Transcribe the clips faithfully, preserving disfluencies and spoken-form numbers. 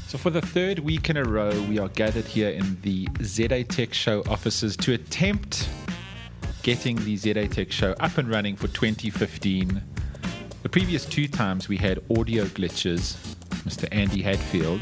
So for the third week in a row, we are gathered here in the Z A Tech Show offices to attempt getting the Z A Tech Show up and running for twenty fifteen. The previous two times we had audio glitches. Mister Andy Hadfield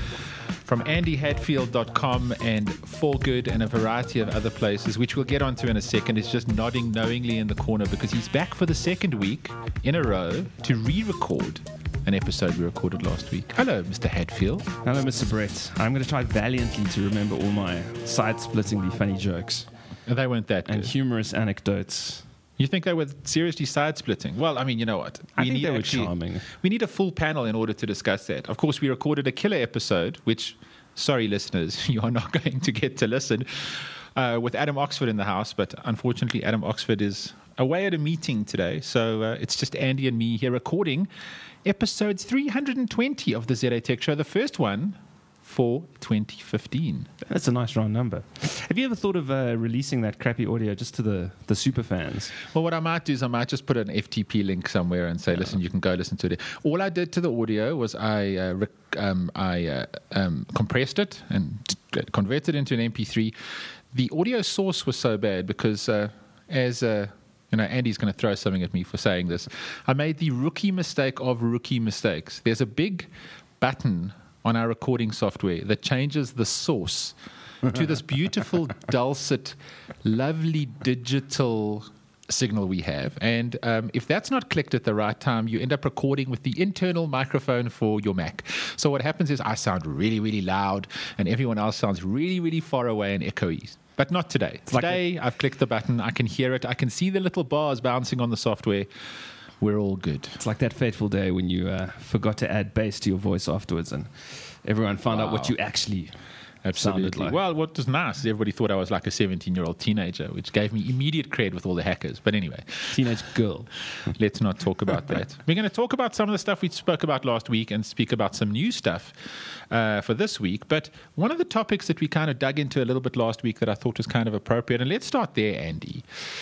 from andy hadfield dot com and For Good and a variety of other places, which we'll get onto in a second, is just nodding knowingly in the corner because he's back for the second week in a row to re-record an episode we recorded last week. Hello, Mister Hadfield. Hello, Mister Brett. I'm going to try valiantly to remember all my side-splittingly funny jokes. They weren't that good. And humorous anecdotes. You think they were seriously side-splitting? Well, I mean, you know what? I We think need they were actually- charming. We need a full panel in order to discuss that. Of course, we recorded a killer episode, which, sorry, listeners, you are not going to get to listen, uh, with Adam Oxford in the house. But unfortunately, Adam Oxford is away at a meeting today. So uh, it's just Andy and me here recording episodes three hundred twenty of the Z A Tech Show, the first one for twenty fifteen. That's a nice round number. Have you ever thought of uh, releasing that crappy audio just to the, the super fans? Well, what I might do is I might just put an F T P link somewhere and say, yeah. listen, you can go listen to it. All I did to the audio was I uh, rec- um, I uh, um, compressed it and t- converted it into an M P three. The audio source was so bad because uh, as uh, you know, Andy's going to throw something at me for saying this. I made the rookie mistake of rookie mistakes. There's a big button on our recording software that changes the source to this beautiful, dulcet, lovely digital signal we have. And um, if that's not clicked at the right time, you end up recording with the internal microphone for your Mac. So what happens is I sound really, really loud and everyone else sounds really, really far away and echoey. But not today. It's today, like I've clicked the button. I can hear it. I can see the little bars bouncing on the software. We're all good. It's like that fateful day when you uh, forgot to add bass to your voice afterwards and everyone found Wow. out what you actually Absolutely. sounded like. Well, what was nice is everybody thought I was like a seventeen-year-old teenager, which gave me immediate cred with all the hackers. But anyway, Teenage girl. let's not talk about that. We're going to talk about some of the stuff we spoke about last week and speak about some new stuff uh, for this week. But one of the topics that we kind of dug into a little bit last week that I thought was kind of appropriate, and let's start there, Andy,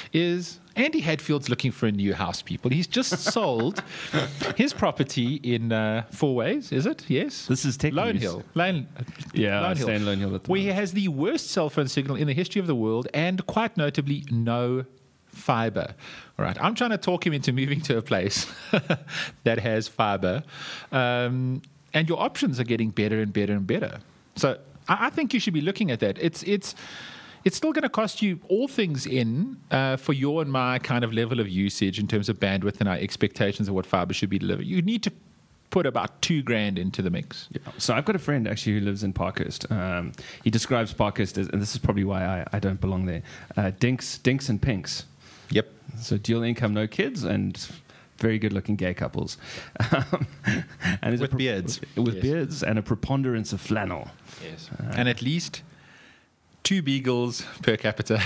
is Andy Hadfield's looking for a new house, people. He's just sold his property in uh, Four Ways, is it? Yes? This is tech Lone news. Hill. Lone, Yeah, I Lone stay in Lone Hill at the where he moment. has the worst cell phone signal in the history of the world and, quite notably, no fiber. All right, I'm trying to talk him into moving to a place that has fiber, um, and your options are getting better and better and better. So I, I think you should be looking at that. It's it's it's still going to cost you all things in uh, for your and my kind of level of usage in terms of bandwidth and our expectations of what fiber should be delivered. You need to put about two grand into the mix. Yeah. So I've got a friend actually who lives in Parkhurst. Um, he describes Parkhurst as, and this is probably why I, I don't belong there, uh, dinks, dinks and pinks. Yep. So dual income, no kids, and very good-looking gay couples. Um, and there's With a beards. With Yes. beards and a preponderance of flannel. Yes. And at least two beagles per capita.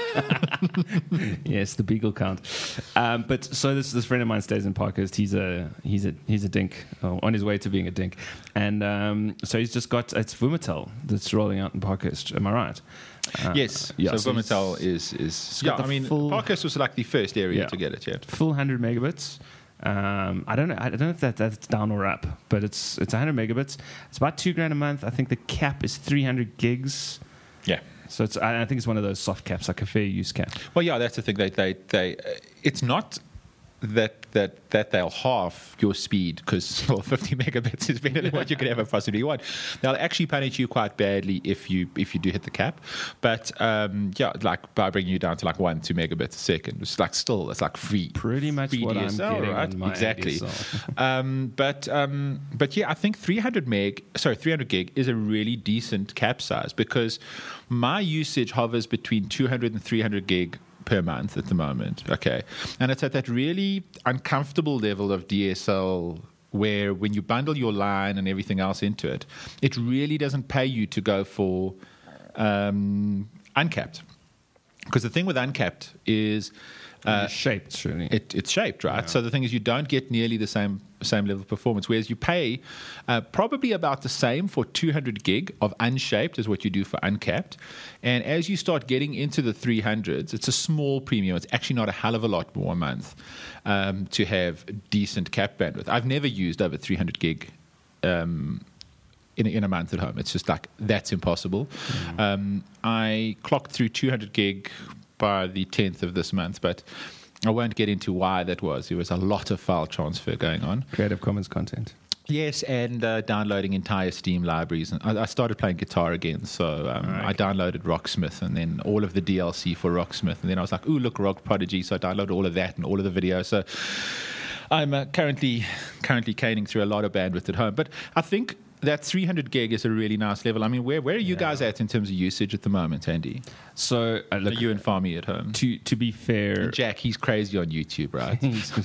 Yes, the beagle count. Um, but so this this friend of mine stays in Parkhurst. He's a he's a he's a dink, oh, on his way to being a dink, and um, so he's just got it's Vumatel that's rolling out in Parkhurst. Am I right? Uh, Yes. yeah, so so he's- Vumatel is is yeah. got the I mean, full- Parkhurst was like the first area Yeah. to get it. Yeah. full one hundred megabits. Um, I don't know. I don't know if that that's down or up, but it's it's one hundred megabits. It's about two grand a month. I think the cap is three hundred gigs. Yeah. So it's I I think it's one of those soft caps, like a fair use cap. Well, yeah, that's the thing. They they they. Uh, it's not that that that they'll halve your speed because well, fifty megabits is better than what you could ever possibly want. They'll actually punish you quite badly if you if you do hit the cap. But um, yeah, like by bringing you down to like one two megabits a second, it's like still it's like free. Pretty much free what D I'm S L, getting right? on my exactly. A D S L. um, but um, but yeah, I think three hundred meg, sorry, three hundred gig is a really decent cap size because my usage hovers between two hundred and three hundred gig per month at the moment. Okay. And it's at that really uncomfortable level of D S L where when you bundle your line and everything else into it, it really doesn't pay you to go for um, uncapped. Because the thing with uncapped is Uh, shaped, surely. it, it's shaped, right? Yeah. So the thing is, you don't get nearly the same same level of performance, whereas you pay uh, probably about the same for two hundred gig of unshaped as what you do for uncapped. And as you start getting into the three hundreds, it's a small premium. It's actually not a hell of a lot more a month um, to have decent cap bandwidth. I've never used over three hundred gig um, in, in a month at home. It's just like, that's impossible. Mm. Um, I clocked through two hundred gig by the tenth of this month, but I won't get into why that was. There was a lot of file transfer going on. Creative Commons content. Yes, and uh, downloading entire Steam libraries. And I, I started playing guitar again, so um, right. I downloaded Rocksmith and then all of the D L C for Rocksmith. And then I was like, ooh, look, Rock Prodigy. So I downloaded all of that and all of the videos. So I'm uh, currently currently caning through a lot of bandwidth at home. But I think that three hundred gig is a really nice level. I mean, where where are you yeah. guys at in terms of usage at the moment, Andy? So uh, look, are you and Farmy at home? To to be fair, and Jack, he's crazy on YouTube, right?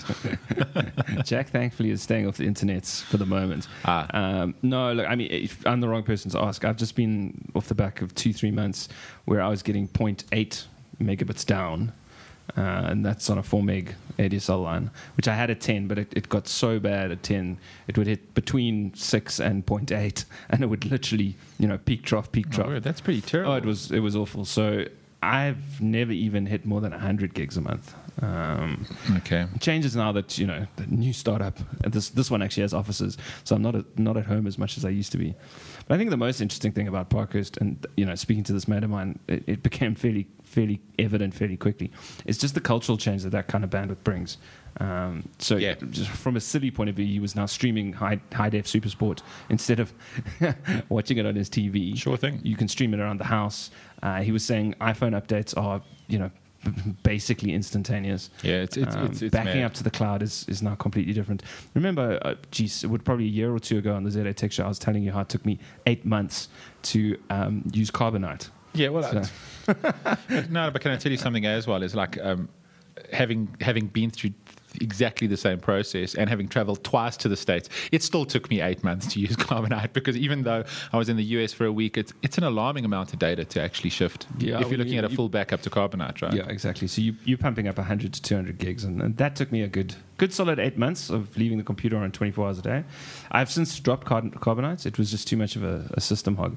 Jack, thankfully, is staying off the internet for the moment. Ah. Um, no, look, I mean, if I'm the wrong person to ask. I've just been off the back of two three months where I was getting zero point eight megabits down. Uh, and that's on a four meg A D S L line, which I had at ten, but it, it got so bad at ten, it would hit between six and zero point eight, and it would literally, you know, peak trough, peak trough. Oh, that's pretty terrible. Oh, it was it was awful. So I've never even hit more than one hundred gigs a month. Um, okay. It changes now that, you know, the new startup, this this one actually has offices, so I'm not at, not at home as much as I used to be. But I think the most interesting thing about Parkhurst, and, you know, speaking to this mate of mine, it, it became fairly fairly evident fairly quickly. It's just the cultural change that that kind of bandwidth brings. Um, so yeah. just from a silly point of view, he was now streaming high high def Supersport instead of watching it on his T V. Sure thing. You can stream it around the house. Uh, he was saying iPhone updates are, you know, basically instantaneous. Yeah, it's it's, um, it's, it's backing mad. up to the cloud is, is now completely different. Remember, uh, geez, it would probably a year or two ago on the Z A Tech Show, I was telling you how it took me eight months to um, use Carbonite. Yeah, well, so. no, but can I tell you something as well? Is like um, having having been through exactly the same process and having traveled twice to the States, it still took me eight months to use Carbonite, because even though I was in the U S for a week, it's it's an alarming amount of data to actually shift. Yeah, if you're looking you, at a full backup to Carbonite, right? Yeah, exactly. So you, you're pumping up one hundred to two hundred gigs, and, and that took me a good good solid eight months of leaving the computer on twenty-four hours a day. I've since dropped Car- Carbonite. It was just too much of a, a system hog.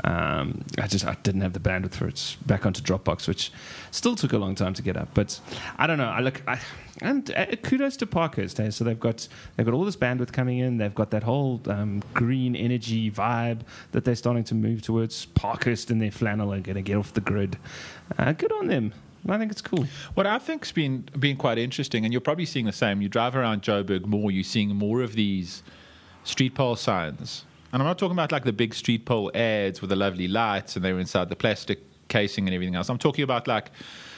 Um, I just I didn't have the bandwidth for it. Back onto Dropbox, which still took a long time to get up. But I don't know. I look. I, And uh, kudos to Parkhurst. Eh? So they've got they've got all this bandwidth coming in. They've got that whole um, green energy vibe that they're starting to move towards. Parkhurst and their flannel are going to get off the grid. Uh, good on them. I think it's cool. What I think's been been quite interesting, and you're probably seeing the same. You drive around Joburg more, you're seeing more of these street pole signs. And I'm not talking about like the big street pole ads with the lovely lights and they were inside the plastic casing and everything else. I'm talking about like.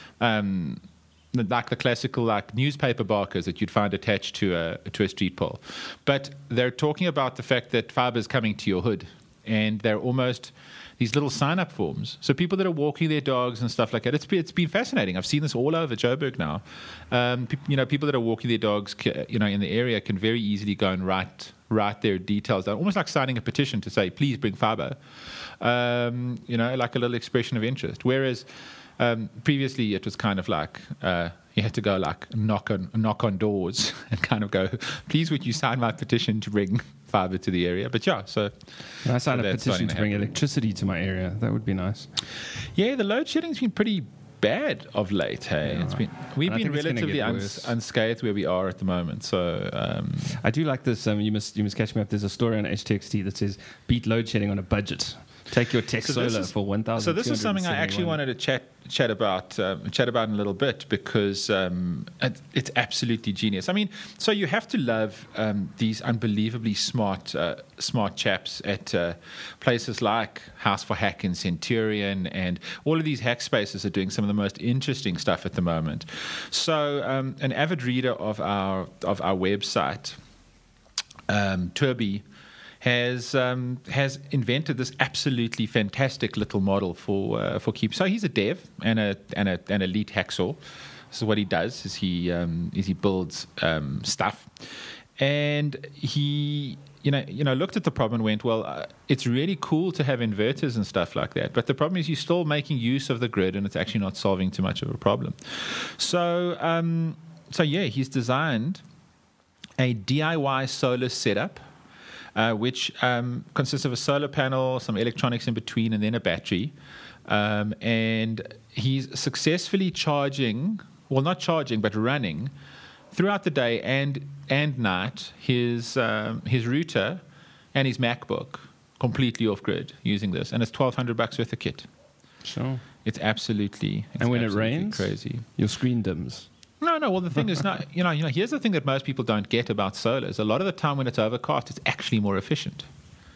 Um, like the classical like newspaper barkers that you'd find attached to a to a street pole. But they're talking about the fact that fiber is coming to your hood, and they're almost these little sign-up forms. So people that are walking their dogs and stuff like that, it's, it's been fascinating. I've seen this all over Joburg now. Um, pe- you know, people that are walking their dogs, you know, in the area can very easily go and write write their details down, almost like signing a petition to say, please bring fiber. Um, you know, like a little expression of interest. Whereas Um, previously, it was kind of like uh, you had to go like knock on knock on doors and kind of go, please would you sign my petition to bring fiber to the area? But yeah, so Can I sign so a petition to, to bring electricity to my area? That would be nice. Yeah, the load shedding's been pretty bad of late. Hey, yeah, it's been we've been relatively uns- unscathed where we are at the moment. So um, I do like this. Um, you must you must catch me up. There's a story on H T X T that says beat load shedding on a budget. Take your Tech so Solar is, for one thousand. So this is something I actually wanted to chat chat about um, chat about in a little bit, because um, it, it's absolutely genius. I mean, so you have to love um, these unbelievably smart uh, smart chaps at uh, places like House for Hack and Centurion, and all of these hack spaces are doing some of the most interesting stuff at the moment. So um, an avid reader of our of our website, um, Turby, has um, has invented this absolutely fantastic little model for uh, for Keep. So he's a dev and a and a an elite hacksaw. So what he does is he um, is he builds um, stuff, and he you know you know looked at the problem and went, well, uh, it's really cool to have inverters and stuff like that, but the problem is you're still making use of the grid, and it's actually not solving too much of a problem. So um, so yeah, he's designed a D I Y solar setup. Uh, which um, consists of a solar panel, some electronics in between, and then a battery. Um, and he's successfully charging, well, not charging, but running throughout the day and and night his um, his router and his MacBook completely off grid using this, and it's twelve hundred bucks worth of kit. Sure. It's absolutely it's and when it absolutely rains, crazy. Your screen dims. No, no. Well, the thing is, not you know, you know. Here's the thing that most people don't get about solar: is a lot of the time when it's overcast, it's actually more efficient.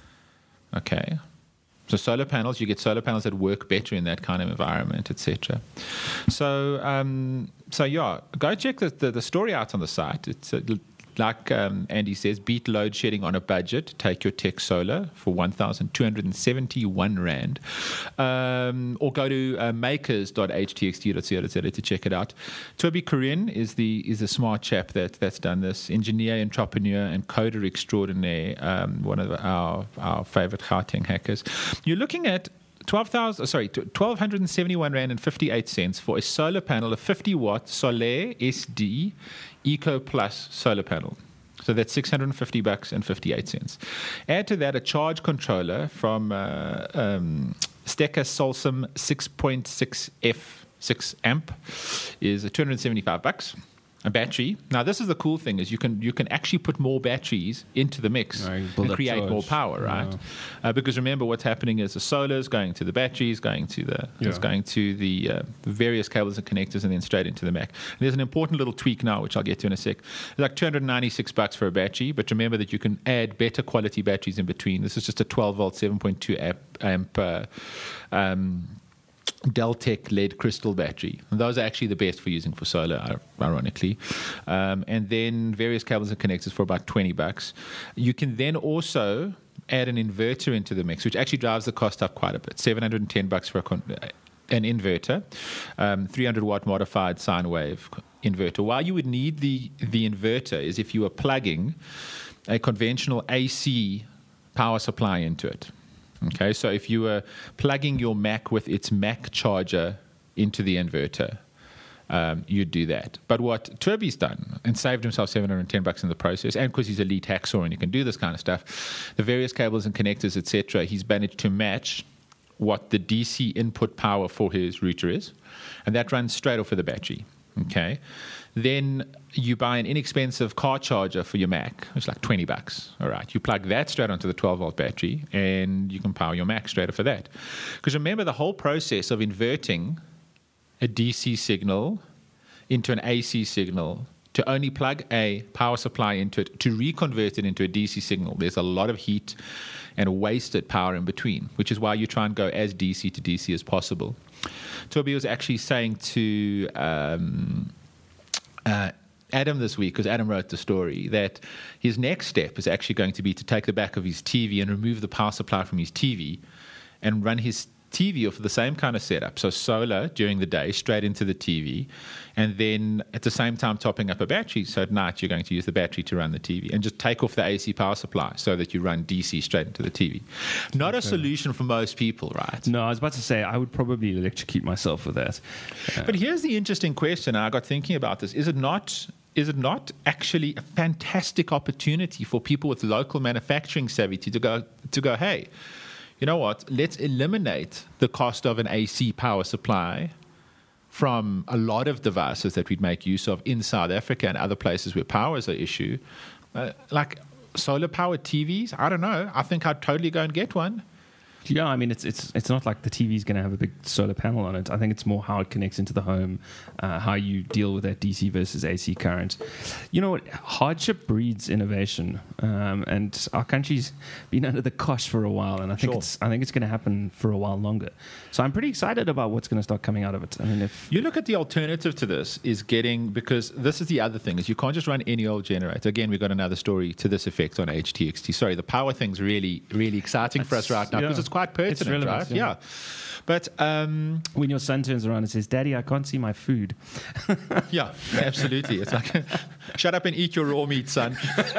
Okay, so solar panels, you get solar panels that work better in that kind of environment, et cetera. So, um, so yeah, go check the, the the story out on the site. It's uh, like um, Andy says, beat load shedding on a budget. Take your Tech Solar for one thousand two hundred seventy-one rand, um, or go to uh, makers dot h t x t dot co dot z a to check it out. Toby Corinne is the is the smart chap that that's done this. Engineer, entrepreneur, and coder extraordinaire. Um, one of our our favorite Gauteng hackers. You're looking at twelve thousand, sorry, twelve seventy-one rand and fifty-eight cents for a solar panel, a fifty watt Solar S D Eco Plus solar panel. So that's six hundred fifty bucks and fifty-eight cents. Add to that a charge controller from uh, um, Stecker Solsum six point six F six amp is two hundred seventy-five bucks. A battery. Now, this is the cool thing: is you can you can actually put more batteries into the mix right, and create charge. more power, right? Yeah. Uh, because remember, what's happening is the solar is going to the batteries, going to the yeah. it's going to the uh, various cables and connectors, and then straight into the Mac. And there's an important little tweak now, which I'll get to in a sec. It's like two hundred ninety-six bucks for a battery, but remember that you can add better quality batteries in between. This is just a twelve volt, seven point two amp. amp uh, um, Deltec lead crystal battery. And those are actually the best for using for solar, ironically. Um, and then various cables and connectors for about twenty bucks. You can then also add an inverter into the mix, which actually drives the cost up quite a bit. seven hundred ten bucks for a con- an inverter, um, three hundred watt modified sine wave inverter. Why you would need the, the inverter is if you were plugging a conventional A C power supply into it. Okay, so if you were plugging your Mac with its Mac charger into the inverter, um, you'd do that. But what Turby's done, and saved himself seven hundred ten bucks in the process, and because he's a lead hacksaw and he can do this kind of stuff, the various cables and connectors, et cetera, he's managed to match what the D C input power for his router is, and that runs straight off of the battery. Okay, then you buy an inexpensive car charger for your Mac, which is like twenty bucks. All right, you plug that straight onto the twelve volt battery, and you can power your Mac straight off of that. Because remember, the whole process of inverting a D C signal into an A C signal to only plug a power supply into it to reconvert it into a D C signal, there's a lot of heat and wasted power in between, which is why you try and go as D C to D C as possible. Toby was actually saying to um, uh, Adam this week, because Adam wrote the story, that his next step is actually going to be to take the back of his T V and remove the power supply from his T V and run his T V off the same kind of setup. So solar during the day, straight into the T V, and then at the same time topping up a battery. So at night you're going to use the battery to run the T V and just take off the A C power supply so that you run D C straight into the T V. Not okay. a solution for most people, right? No, I was about to say I would probably electrocute myself with that. Uh, but here's the interesting question. I got thinking about this. Is it not... Is it not actually a fantastic opportunity for people with local manufacturing savvy to go, to go, hey, you know what, let's eliminate the cost of an A C power supply from a lot of devices that we'd make use of in South Africa and other places where power is an issue. Uh, like solar-powered T Vs, I don't know. I think I'd totally go and get one. Yeah, I mean, it's it's it's not like the T V is going to have a big solar panel on it. I think it's more how it connects into the home, uh, how you deal with that D C versus A C current. You know what? Hardship breeds innovation, um, and our country's been under the cosh for a while, and I think sure. it's I think it's going to happen for a while longer. So I'm pretty excited about what's going to start coming out of it. I mean, if you look at the alternative to this is getting, because this is the other thing, is you can't just run any old generator. Again, we've got another story to this effect on H T X T. Sorry, the power thing's really really exciting it's, for us right now because yeah. it's quite pertinent, it's relevant, right? Yeah. yeah. But um, when your son turns around and says, "Daddy, I can't see my food." yeah, absolutely. It's like, shut up and eat your raw meat, son.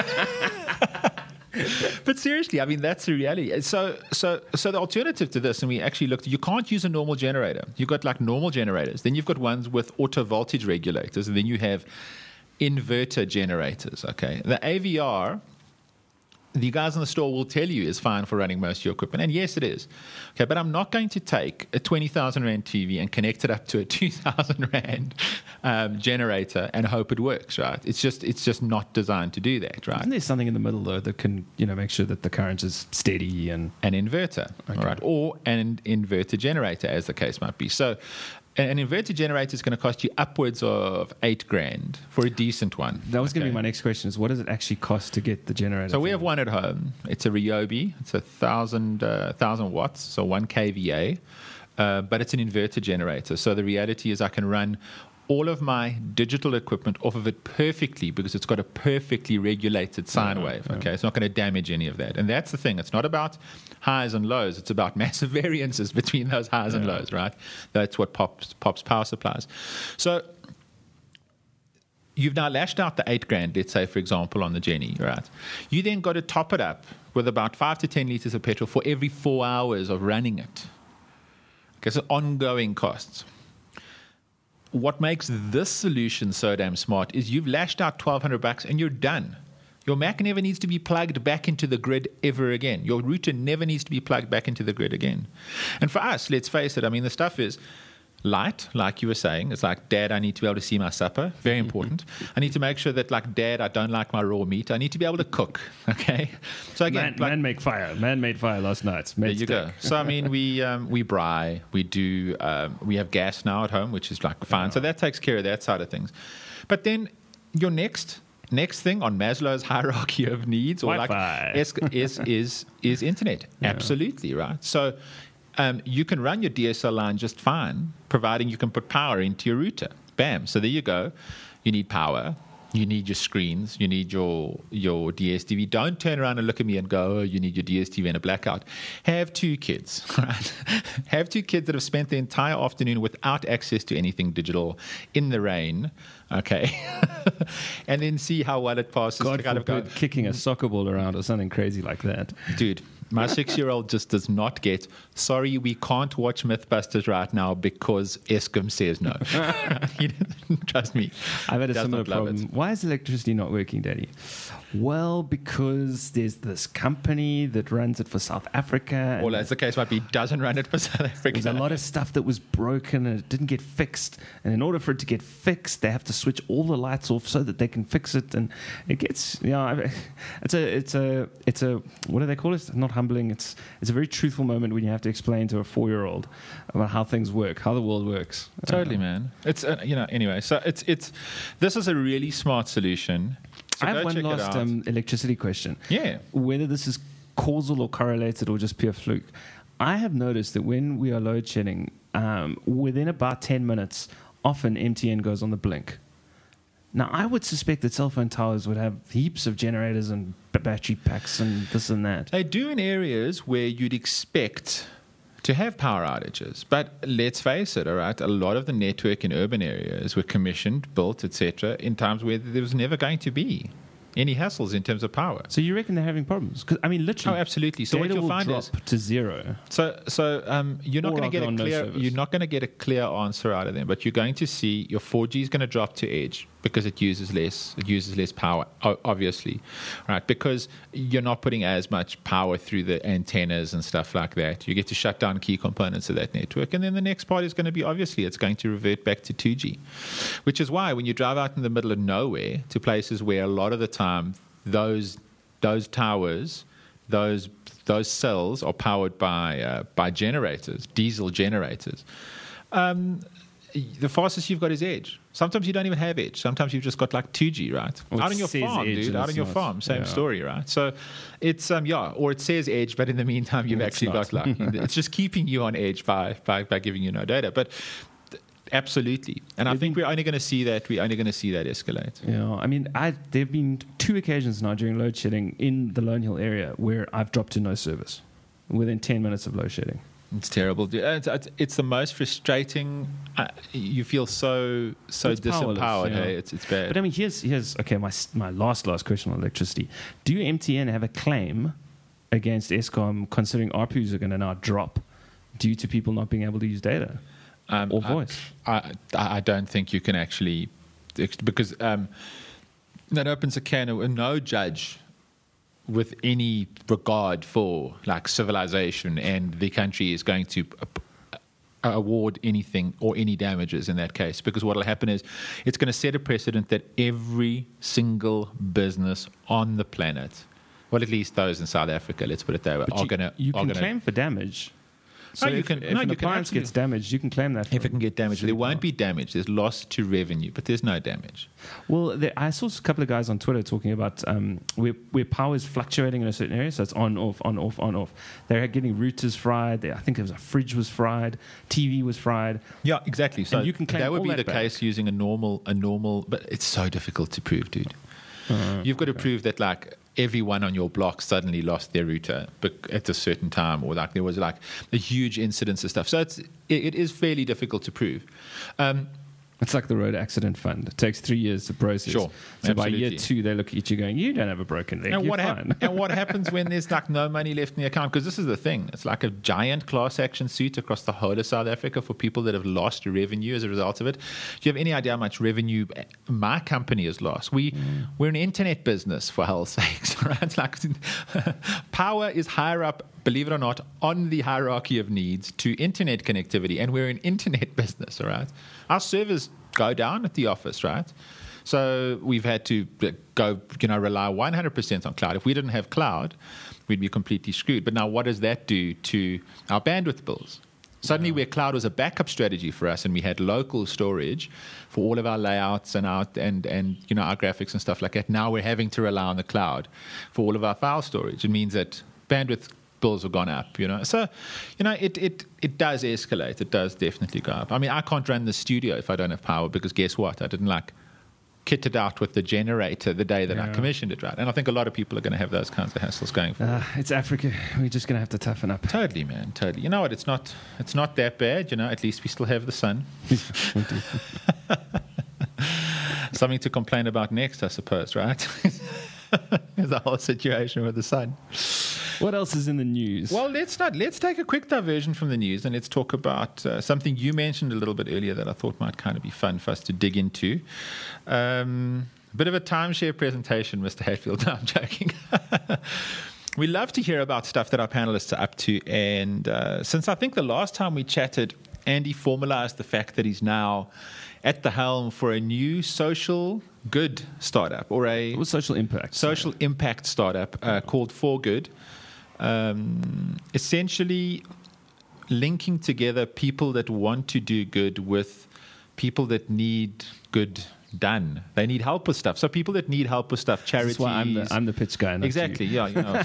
But seriously, I mean, that's the reality. So, so, so the alternative to this, and we actually looked, you can't use a normal generator. You've got like normal generators. Then you've got ones with auto voltage regulators, and then you have inverter generators. Okay, the A V R the guys in the store will tell you is fine for running most of your equipment. And yes, it is. Okay, but I'm not going to take a twenty thousand rand T V and connect it up to a two thousand rand um, generator and hope it works, right? It's just it's just not designed to do that, right? Isn't there something in the middle, though, that can, you know, make sure that the current is steady and... An inverter, Okay. all right? Or an inverter generator, as the case might be. So an inverter generator is going to cost you upwards of eight grand for a decent one. That was going to okay? be my next question, is what does it actually cost to get the generator? So we thing? have one at home. It's a Ryobi. It's a thousand uh, thousand watts, so one kVA, uh, but it's an inverter generator. So the reality is, I can run all of my digital equipment off of it perfectly because it's got a perfectly regulated sine Yeah, wave. yeah. Okay, it's not going to damage any of that. And that's the thing. It's not about highs and lows. It's about massive variances between those highs and Yeah. lows. Right? That's what pops pops power supplies. So you've now lashed out the eight grand, let's say, for example, on the Jenny, right? You then got to top it up with about five to ten liters of petrol for every four hours of running it. Okay, so ongoing costs. What makes this solution so damn smart is you've lashed out twelve hundred bucks and you're done. Your Mac never needs to be plugged back into the grid ever again. Your router never needs to be plugged back into the grid again. And for us, let's face it, I mean, the stuff is light, like you were saying. It's like, Dad, I need to be able to see my supper. Very important. I need to make sure that, like, Dad, I don't like my raw meat. I need to be able to cook. Okay? So again, Man, like, man make fire. Man made fire last night. there Made you steak. go. So I mean, we um, we braai, we do, um, we have gas now at home, which is like fine. So that takes care of that side of things. But then your next next thing on Maslow's hierarchy of needs, or Wi-Fi. like is is is is internet. Absolutely right. So um, you can run your D S L line just fine, providing you can put power into your router. Bam. So there you go. You need power. You need your screens. You need your your D S T V. Don't turn around and look at me and go, oh, you need your D S T V and a blackout. Have two kids, right? Have two kids that have spent the entire afternoon without access to anything digital in the rain, okay? And then see how well it passes. God to kind of go, forbid kicking a soccer ball around or something crazy like that. dude, my six-year-old just does not get, sorry, we can't watch Mythbusters right now because Eskom says no. He doesn't- Trust me. I've had a Does similar not love problem. it. Why is electricity not working, Daddy? Well, because there's this company that runs it for South Africa. and Or as the case might be, doesn't run it for South Africa. There's a lot of stuff that was broken and it didn't get fixed. And in order for it to get fixed, they have to switch all the lights off so that they can fix it. And it gets, you know, it's a, it's a, it's a, what do they call it? Not humbling. It's, it's a very truthful moment when you have to explain to a four-year-old about how things work, how the world works. Totally, Um, man. It's uh, you know anyway. So it's it's this is a really smart solution. So I go have one check it last out. um, electricity question. Yeah. Whether this is causal or correlated or just pure fluke, I have noticed that when we are load shedding, um, within about ten minutes, often M T N goes on the blink. Now, I would suspect that cell phone towers would have heaps of generators and b- battery packs and this and that. They do in areas where you'd expect to have power outages. But let's face it, all right, a lot of the network in urban areas were commissioned, built, et cetera, in times where there was never going to be any hassles in terms of power. So you reckon they're having problems? Because I mean, Oh, literally, absolutely. So what data you'll will find drop is to zero. so so um, you're not Or going to I'll get go a on no clear service. you're not going to get a clear answer out of them, but you're going to see your four G is going to drop to edge because it uses less it uses less power, o- obviously, right? Because you're not putting as much power through the antennas and stuff like that. You get to shut down key components of that network, and then the next part is going to be obviously it's going to revert back to two G, which is why when you drive out in the middle of nowhere to places where a lot of the time those those towers, those those cells are powered by uh, by generators, diesel generators. Um, the fastest you've got is edge. Sometimes you don't even have edge. Sometimes you've just got like two G, right? Or it out on your says farm, edge dude. and Out it's on your not. farm, same Yeah. story, right? So it's um yeah, or it says edge, but in the meantime you've It's actually not. got like it's just keeping you on edge by by, by giving you no data. But th- absolutely, and I You've think been- we're only going to see that. We're only going to see that escalate. Yeah, I mean, I there have been two occasions now during load shedding in the Lone Hill area where I've dropped to no service within ten minutes of load shedding. It's terrible. dude. It's, it's, it's the most frustrating. Uh, you feel so so It's powerless, disempowered. yeah. Hey, it's it's bad. But I mean, here's here's okay. My my last last question on electricity: do M T N have a claim against Eskom, considering A R P Us are going to now drop due to people not being able to use data um, or I- voice? I, I I don't think you can actually because um, that opens a can of no judge with any regard for like civilization, and the country is going to award anything or any damages in that case, because what will happen is it's going to set a precedent that every single business on the planet, well, at least those in South Africa, let's put it that way, But are you, going to you are can gonna, claim for damage. So No, you if, can- if no, an you can appliance absolutely- gets damaged, you can claim that. if for- it can get damaged. There won't be damage. There's loss to revenue, but there's no damage. Well, there, I saw a couple of guys on Twitter talking about um, where, where power is fluctuating in a certain area, so it's on, off, on, off, on, off. They're getting routers fried. They, I think there was a fridge was fried, T V was fried. Yeah, exactly. So And you can claim that would all be that the back. case using a normal, a normal, but it's so difficult to prove, dude. Uh, You've got to prove that like everyone on your block suddenly lost their router but at a certain time, or like there was like a huge incidence of stuff. So it's it, it is fairly difficult to prove. Um, It's like the road accident fund. It takes three years to process. Sure, So by year absolutely. two, they look at you going, "You don't have a broken leg. and You're what fine." hap- and what happens when there's like no money left in the account? Because this is the thing. It's like a giant class action suit across the whole of South Africa for people that have lost revenue as a result of it. Do you have any idea how much revenue my company has lost? We Mm. we're an internet business, for hell's sakes, right? It's like power is higher up, believe it or not, on the hierarchy of needs to internet connectivity, and we're an internet business, all right? Our servers go down at the office, right? So we've had to go, you know, rely one hundred percent on cloud. If we didn't have cloud, we'd be completely screwed. But now what does that do to our bandwidth bills? Suddenly, where cloud was a backup strategy for us, and we had local storage for all of our layouts and our and and you know our graphics and stuff like that. Now we're having to rely on the cloud for all of our file storage. It means that bandwidth bills have gone up, you know. So, you know, it, it, it does escalate. It does definitely go up. I mean, I can't run the studio if I don't have power, because guess what? I didn't like kit it out with the generator the day that I Yeah. commissioned it, right? And I think a lot of people are going to have those kinds of hassles going forward. Uh, it's Africa. We're just going to have to toughen up. Totally, man. Totally. You know what? It's not. It's not that bad. You know. At least we still have the sun. Something to complain about next, I suppose. Right? The whole situation with the sun. What else is in the news? Well, let's not. Let's take a quick diversion from the news and let's talk about uh, something you mentioned a little bit earlier that I thought might kind of be fun for us to dig into. Um, a bit of a timeshare presentation, Mister Hatfield. No, I'm joking. We love to hear about stuff that our panelists are up to, and uh, since I think the last time we chatted, Andy formalized the fact that he's now at the helm for a new social good startup, or a It was social impact. social impact startup uh, called For Good. Um, essentially linking together people that want to do good with people that need good done. They need help with stuff. So people that need help with stuff, charities. That's why I'm the, I'm the pitch guy. not Exactly, you. yeah. You know.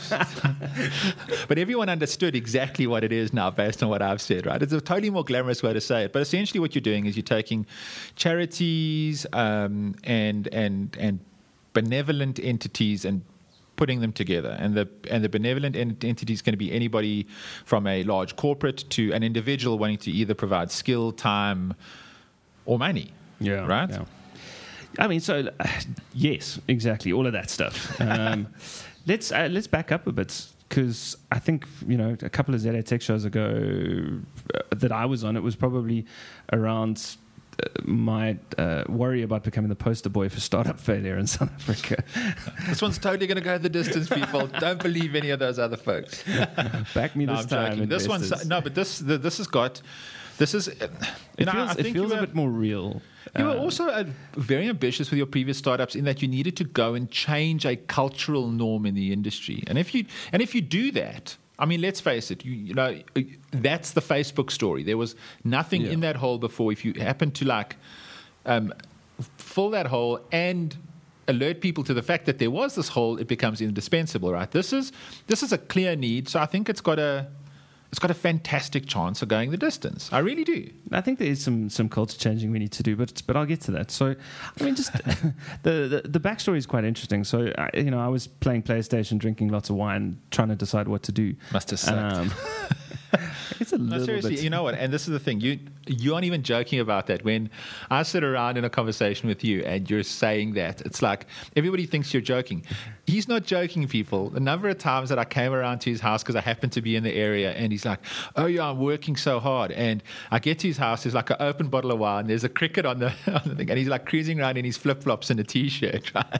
But everyone understood exactly what it is now based on what I've said, right? It's a totally more glamorous way to say it. But essentially what you're doing is you're taking charities um, and and and benevolent entities and putting them together. And the and the benevolent ent- entity is going to be anybody from a large corporate to an individual wanting to either provide skill, time, or money. Yeah. Right? Yeah. I mean, so uh, yes, exactly, all of that stuff. Um, let's uh, let's back up a bit, because I think, you know, a couple of Z A Tech shows ago uh, that I was on, it was probably around uh, my uh, worry about becoming the poster boy for startup failure in South Africa. This one's totally going to go the distance, people. Don't believe any of those other folks. Back me No, this I'm time. joking. This one's investors. no, but this the, this has got this is. You It know, feels, I it think feels you a were, bit more real. you were Uh, also uh, very ambitious with your previous startups in that you needed to go and change a cultural norm in the industry. And if you and if you do that, I mean, let's face it, you, you know, that's the Facebook story. There was nothing Yeah. in that hole before. If you happen to like um, fill that hole and alert people to the fact that there was this hole, it becomes indispensable, right? This is this is a clear need, so I think it's got a it's got a fantastic chance of going the distance. I really do. I think there is some, some culture changing we need to do, but but I'll get to that. So, I mean, just the, the the backstory is quite interesting. So, I, you know, I was playing PlayStation, drinking lots of wine, trying to decide what to do. Must have sucked. Um, it's a No, little seriously, bit. you know what? And this is the thing. You you aren't even joking about that. When I sit around in a conversation with you and you're saying that, it's like everybody thinks you're joking. He's not joking, people. The number of times that I came around to his house because I happened to be in the area, and he's like, "Oh yeah, I'm working so hard." And I get to his house. There's like an open bottle of wine. There's a cricket on the on the thing, and he's like cruising around in his flip flops and a t-shirt, right?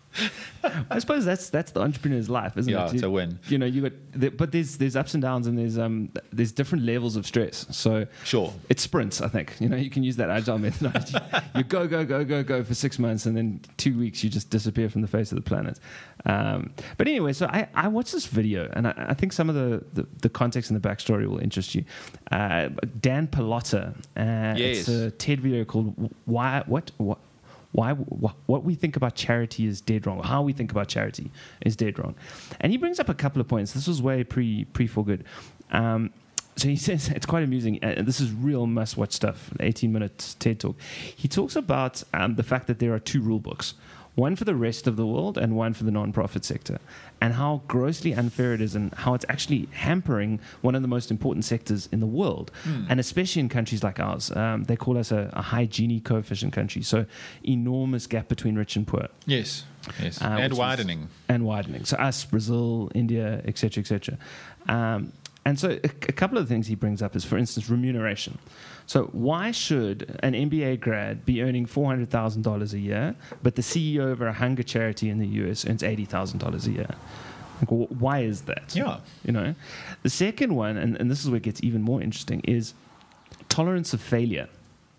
I suppose that's that's the entrepreneur's life, isn't Yeah, it? it's You- a win. You know, you got, but there's there's ups and downs, and there's um there's different levels of stress. So Sure. it's sprints. I think you know you can use that agile methodology. You go go go go go for six months, and then two weeks you just disappear from the face of the planet. Um, but anyway, so I, I watched this video, and I, I think some of the, the, the context and the backstory will interest you. Uh, Dan Pallotta, uh, Yes. it's a TED video called "Why What What." Why wh- what we think about charity is dead wrong. How we think about charity is dead wrong, and he brings up a couple of points. This was way pre pre for good. Um, so he says it's quite amusing. Uh, this is real must watch stuff. eighteen minute TED talk. He talks about um, the fact that there are two rule books. One for the rest of the world and one for the non-profit sector, and how grossly unfair it is, and how it's actually hampering one of the most important sectors in the world, Hmm. and especially in countries like ours. Um, they call us a, a high Gini coefficient country, so enormous gap between rich and poor, Yes. Yes. Uh, and which was- widening. and widening. So us, Brazil, India, et cetera, et cetera. Um, and so a, a couple of things he brings up is, for instance, remuneration. So why should an M B A grad be earning four hundred thousand dollars a year, but the C E O of a hunger charity in the U S earns eighty thousand dollars a year? Like, wh- why is that? Yeah. You know, the second one, and, and this is where it gets even more interesting, is tolerance of failure.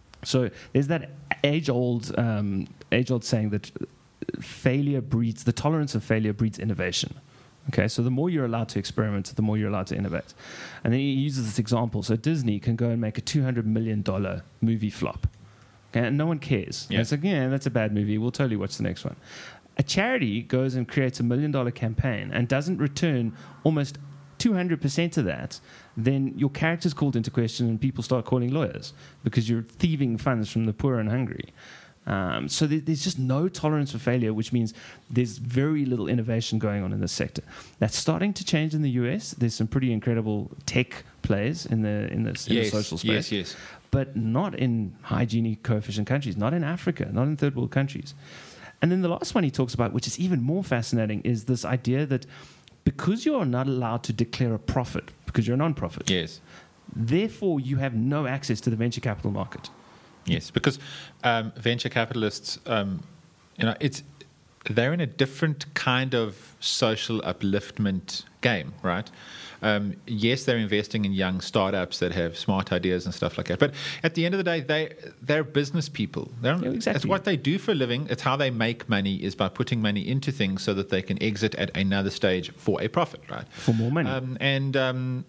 So there's that age-old, um, age-old saying that failure breeds, the tolerance of failure breeds innovation. Okay, so the more you're allowed to experiment, the more you're allowed to innovate. And then he uses this example. So Disney can go and make a two hundred million dollars movie flop. Okay, and no one cares. Yeah. It's like, yeah, that's a bad movie. We'll totally watch the next one. A charity goes and creates a million dollar campaign and doesn't return almost two hundred percent of that, then your character's called into question and people start calling lawyers because you're thieving funds from the poor and hungry. Um, so there, there's just no tolerance for failure, which means there's very little innovation going on in this sector. That's starting to change in the U S. There's some pretty incredible tech plays in the in the, in Yes. the social space, Yes. Yes. but not in high Gini coefficient countries, not in Africa, not in third world countries. And then the last one he talks about, which is even more fascinating, is this idea that because you are not allowed to declare a profit, because you're a non-profit, Yes. therefore you have no access to the venture capital market. Yes, because um, venture capitalists, um, you know, it's they're in a different kind of social upliftment game, right? Um, yes, they're investing in young startups that have smart ideas and stuff like that. But at the end of the day, they they're business people. They're, Yeah, exactly. It's what they do for a living. It's how they make money is by putting money into things so that they can exit at another stage for a profit, right? For more money. Um, and um,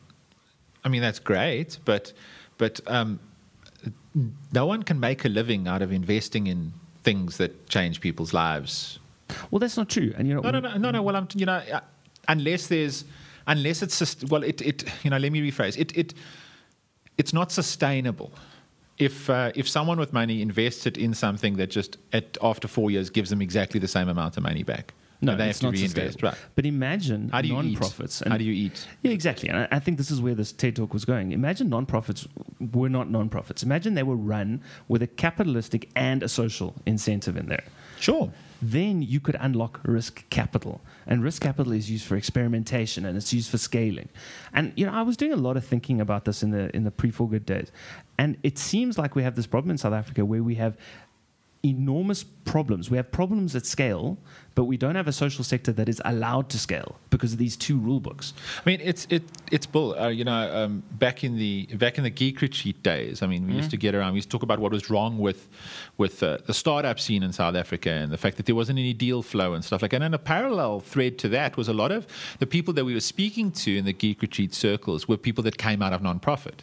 I mean that's great, but but um, no one can make a living out of investing in things that change people's lives. Well, that's not true. And you know, No, no, no, no, no. Well, I'm, you know, uh, unless there's, unless it's, sus- well, it, it, you know, let me rephrase. It, it, it's not sustainable. If uh, if someone with money invested in something that just at after four years gives them exactly the same amount of money back, no, and they it's have not to reinvest. sustainable. Right? But imagine How do you non-profits. eat? And How do you eat? Yeah, exactly. And I, I think this is where this TED Talk was going. Imagine non-profits were not non-profits. Imagine they were run with a capitalistic and a social incentive in there. Sure. Then you could unlock risk capital. And risk capital is used for experimentation and it's used for scaling. And, you know, I was doing a lot of thinking about this in the in the pre-for good days. And it seems like we have this problem in South Africa where we have enormous problems. We have problems at scale, but we don't have a social sector that is allowed to scale because of these two rule books. I mean, it's it it's bull. Uh, you know, um, back in the back in the Geek Retreat days, I mean, we mm. used to get around. We used to talk about what was wrong with with uh, the startup scene in South Africa and the fact that there wasn't any deal flow and stuff like that. And a parallel thread to that was a lot of the people that we were speaking to in the Geek Retreat circles were people that came out of nonprofit.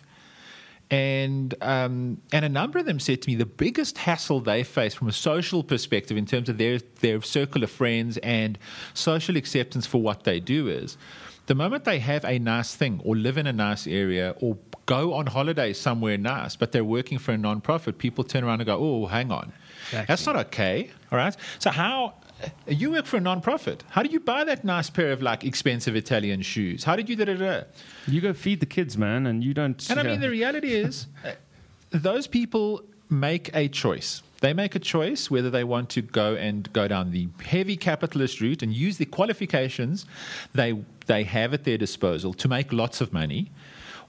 And um, and a number of them said to me the biggest hassle they face from a social perspective in terms of their their circle of friends and social acceptance for what they do is the moment they have a nice thing or live in a nice area or go on holiday somewhere nice, but they're working for a non-profit, people turn around and go, oh, hang on. Exactly. That's not okay. All right. So how... You work for a non-profit. How do you buy that nice pair of like expensive Italian shoes? How did you da da da? You go feed the kids, man, and you don't. And I yeah. mean, the reality is, uh, those people make a choice. They make a choice whether they want to go and go down the heavy capitalist route and use the qualifications they they have at their disposal to make lots of money,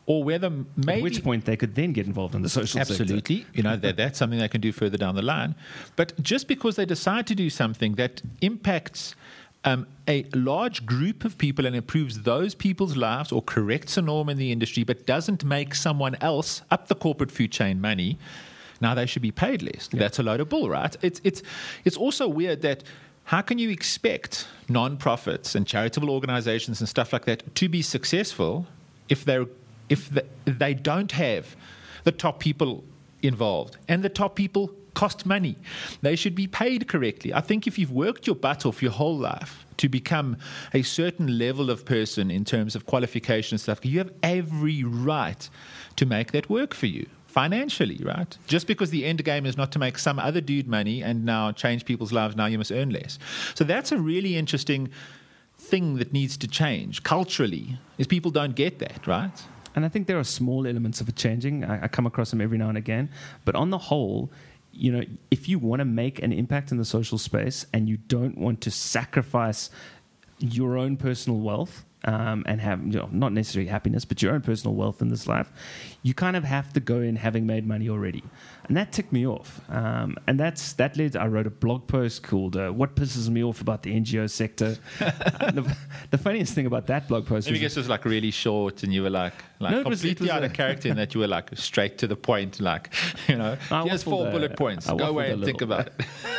or whether maybe... At which point they could then get involved in the social Absolutely. sector. You know, that, that's something they can do further down the line. But just because they decide to do something that impacts um, a large group of people and improves those people's lives or corrects a norm in the industry but doesn't make someone else up the corporate food chain money, now they should be paid less. Yeah. That's a load of bull, right? It's, it's, it's also weird that how can you expect non-profits and charitable organizations and stuff like that to be successful if they're if the, they don't have the top people involved, and the top people cost money? They should be paid correctly. I think if you've worked your butt off your whole life to become a certain level of person in terms of qualification and stuff, you have every right to make that work for you financially, right? Just because the end game is not to make some other dude money and now change people's lives, now you must earn less. So that's a really interesting thing that needs to change culturally, is people don't get that, right? And I think there are small elements of it changing. I, I come across them every now and again. But on the whole, you know, if you want to make an impact in the social space and you don't want to sacrifice your own personal wealth, Um, and have, you know, not necessarily happiness, but your own personal wealth in this life, you kind of have to go in having made money already. And that ticked me off. Um, and that's that led, I wrote a blog post called uh, What Pisses Me Off About the N G O Sector. uh, the, the funniest thing about that blog post Maybe was... I guess it was like really short and you were like, like no, it was, completely it was out a, of character, in that you were like straight to the point, like, you know, I here's four waffled, bullet uh, points. I Go away and waffled a think little. about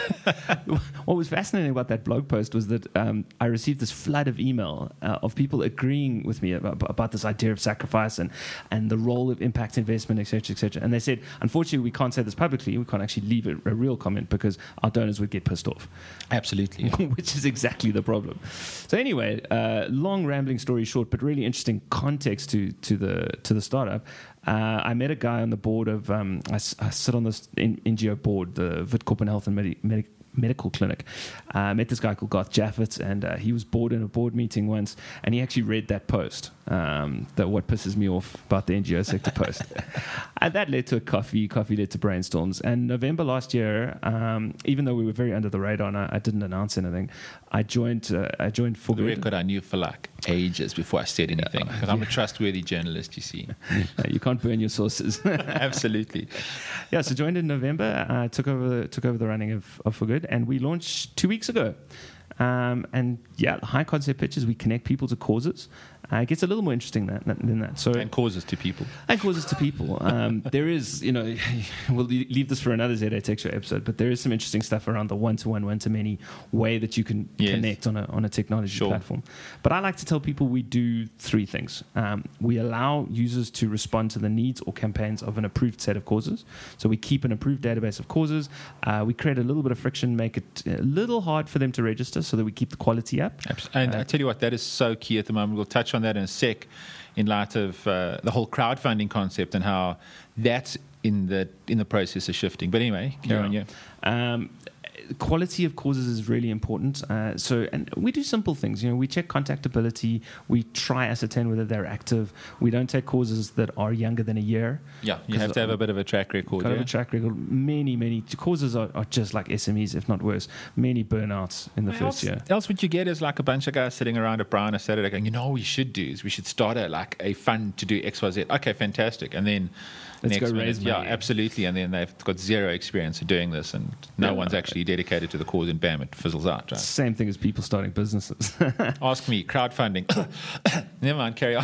it. What was fascinating about that blog post was that um, I received this flood of email uh, of people agreeing with me about, about this idea of sacrifice and, and the role of impact investment, et cetera, et cetera. And they said, unfortunately, we can't say this publicly. We can't actually leave a, a real comment because our donors would get pissed off. Absolutely. Yeah. Which is exactly the problem. So anyway, uh, long rambling story short, but really interesting context to, to, the, to the startup. Uh, I met a guy on the board of, um, I, I sit on this N G O board, the Witkoppen Health and Medi- Medi- Medical Clinic. Uh, I met this guy called Garth Jaffet, and uh, he was bored in a board meeting once, and he actually read that post, um, that What Pisses Me Off About the N G O Sector post. And that led to a coffee, coffee led to brainstorms. And November last year, um, even though we were very under the radar and I, I didn't announce anything, I joined uh, I joined For The Good. record I knew for like ages before I said anything, because I'm a trustworthy journalist, you see. You can't burn your sources. Absolutely. Yeah, so joined in November, uh, took over took over the running of, of For Good, and we launched two weeks ago. Um, and yeah, high concept pitches, we connect people to causes. Uh, it gets a little more interesting than, than that. So And causes to people. And causes to people. Um, there is, you know, we'll leave this for another Z eight Extra episode, but there is some interesting stuff around the one-to-one, one-to-many way that you can yes. connect on a on a technology sure. platform. But I like to tell people we do three things. Um, we allow users to respond to the needs or campaigns of an approved set of causes. So we keep an approved database of causes. Uh, we create a little bit of friction, make it a little hard for them to register so that we keep the quality up. And uh, I tell you what, that is so key at the moment. We'll touch on that in a sec, in light of uh, the whole crowdfunding concept and how that's in the in the process of shifting. But anyway, carry on, yeah. Um, quality of causes is really important. Uh, so, and we do simple things. You know, we check contactability. We try ascertain whether they're active. We don't take causes that are younger than a year. Yeah, you have to have a bit of a track record. Kind yeah? of a track record. Many, many causes are, are just like S M Es, if not worse. Many burnouts in the Well, first else, year. Else, what you get is like a bunch of guys sitting around at Brown on a Saturday going, you know, what we should do is we should start a like a fund to do X, Y, Z. Okay, fantastic. And then Let's next go minute, raise yeah, money. absolutely. And then they've got zero experience of doing this, and no Yeah. one's actually dedicated to the cause, and bam, it fizzles out. Right? Same thing as people starting businesses. Ask me, crowdfunding. Never mind, carry on.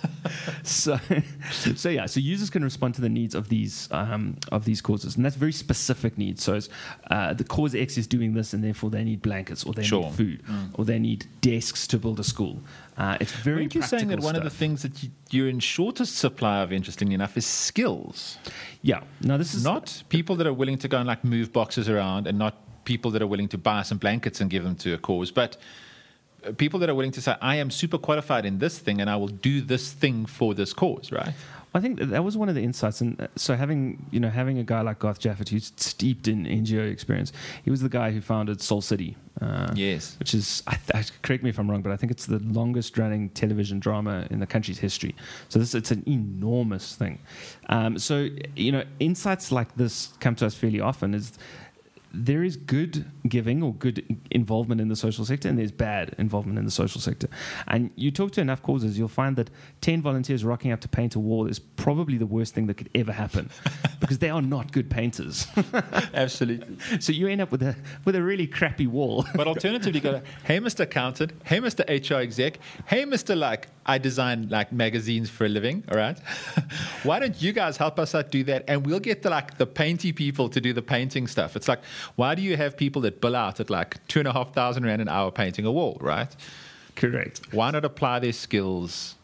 so, so yeah, so users can respond to the needs of these um, of these causes, and that's very specific needs. So, it's, uh, the cause X is doing this, and therefore they need blankets, or they Sure. need food, Mm. or they need desks to build a school. Uh, it's very. Aren't you saying that practical one of the stuff. things that you, you're in shortest supply of, interestingly enough, is skills? Yeah. Now this is Not people that are willing to go and like move boxes around, and not people that are willing to buy some blankets and give them to a cause, but people that are willing to say, I am super qualified in this thing and I will do this thing for this cause, right? I think that was one of the insights, and uh, so having you know having a guy like Garth Jaffet who's steeped in N G O experience, he was the guy who founded Soul City. Uh, Yes. which is I th- correct me if I'm wrong, but I think it's the longest running television drama in the country's history. So this it's an enormous thing. Um, so you know insights like this come to us fairly often. Is there is good giving or good involvement in the social sector, and there's bad involvement in the social sector. And you talk to enough causes, you'll find that ten volunteers rocking up to paint a wall is probably the worst thing that could ever happen, because they are not good painters. Absolutely. So you end up with a with a really crappy wall. But alternatively, you go, hey, Mister Accountant, hey, Mister H R exec, hey, Mister Like, I design like magazines for a living, all right? Why don't you guys help us out do that? And we'll get the like the painty people to do the painting stuff. It's like, why do you have people that bill out at like two and a half thousand rand an hour painting a wall, right? Correct. Why not apply their skills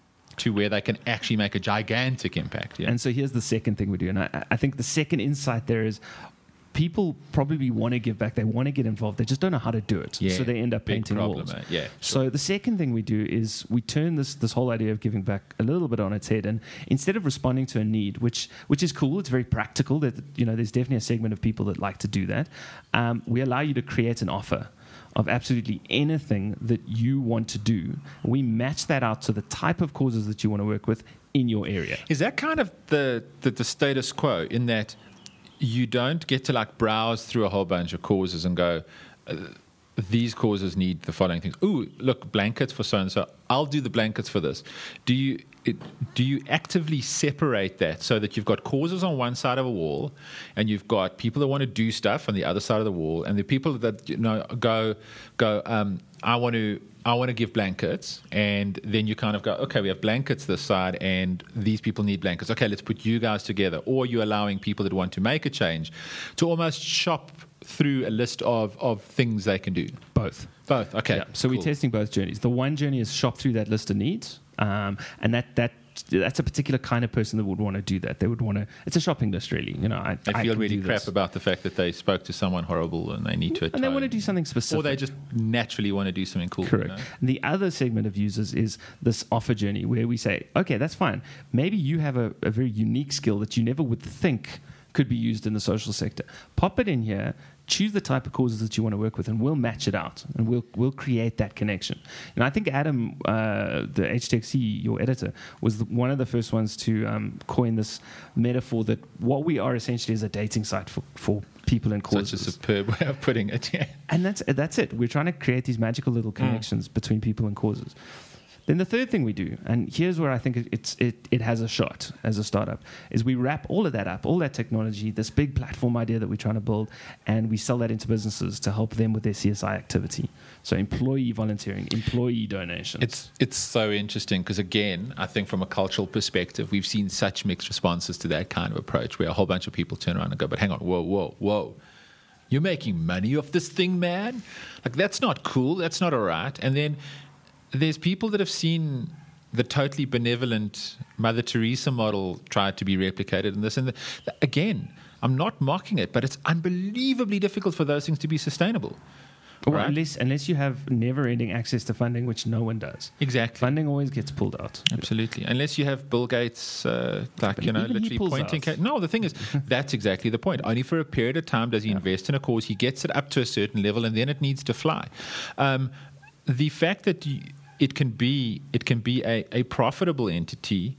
to where they can actually make a gigantic impact? Yeah. And so here's the second thing we do. And I, I think the second insight there is people probably want to give back. They want to get involved. They just don't know how to do it. Yeah, so they end up big painting problem, walls. mate. Yeah, sure. So the second thing we do is we turn this this whole idea of giving back a little bit on its head. And instead of responding to a need, which which is cool, it's very practical. That, you know, there's definitely a segment of people that like to do that. Um, we allow you to create an offer of absolutely anything that you want to do. We match that out to the type of causes that you want to work with in your area. Is that kind of the, the, the status quo, in that you don't get to like browse through a whole bunch of causes and go, uh, these causes need the following things. Ooh, look, blankets for so-and-so. I'll do the blankets for this. Do you it, do you actively separate that so that you've got causes on one side of a wall and you've got people that want to do stuff on the other side of the wall, and the people that, you know, go, go um, I want to I want to give blankets, and then you kind of go, okay, we have blankets this side, and these people need blankets. Okay, let's put you guys together. Or you're allowing people that want to make a change to almost shop through a list of, of things they can do. Both. Both, okay. Yeah. So cool. we're testing both journeys. The one journey is shop through that list of needs, um, and that that that's a particular kind of person that would want to do that. They would want to. It's a shopping list, really. You know, I, They I feel can really do crap this. about the fact that they spoke to someone horrible and they need to atone. and they want to do something specific. Or they just naturally want to do something cool. Correct. You know? The other segment of users is this offer journey, where we say, okay, that's fine. Maybe you have a, a very unique skill that you never would think could be used in the social sector. Pop it in here. Choose the type of causes that you want to work with, and we'll match it out, and we'll we'll create that connection. And I think Adam, uh, the H T X C, your editor, was the, one of the first ones to um, coin this metaphor that what we are essentially is a dating site for, for people and causes. Such a superb way of putting it. Yeah. And that's that's it. We're trying to create these magical little connections mm. between people and causes. Then the third thing we do, and here's where I think it's, it, it has a shot as a startup, is we wrap all of that up, all that technology, this big platform idea that we're trying to build, and we sell that into businesses to help them with their C S I activity. So employee volunteering, employee donations. It's it's so interesting because, again, I think from a cultural perspective, we've seen such mixed responses to that kind of approach, where a whole bunch of people turn around and go, but hang on, whoa, whoa, whoa. You're making money off this thing, man? Like, that's not cool. That's not all right. And then there's people that have seen the totally benevolent Mother Teresa model tried to be replicated in this. And the, again, I'm not mocking it, but it's unbelievably difficult for those things to be sustainable. Well, right? unless, unless you have never-ending access to funding, which no one does. Exactly. Funding always gets pulled out. Absolutely. Unless you have Bill Gates, uh, like, But you know, even he literally pulls pointing. out. Ca- no, the thing is, that's exactly the point. Only for a period of time does he Yeah. invest in a cause. He gets it up to a certain level, and then it needs to fly. Um, the fact that you, it can be it can be a, a profitable entity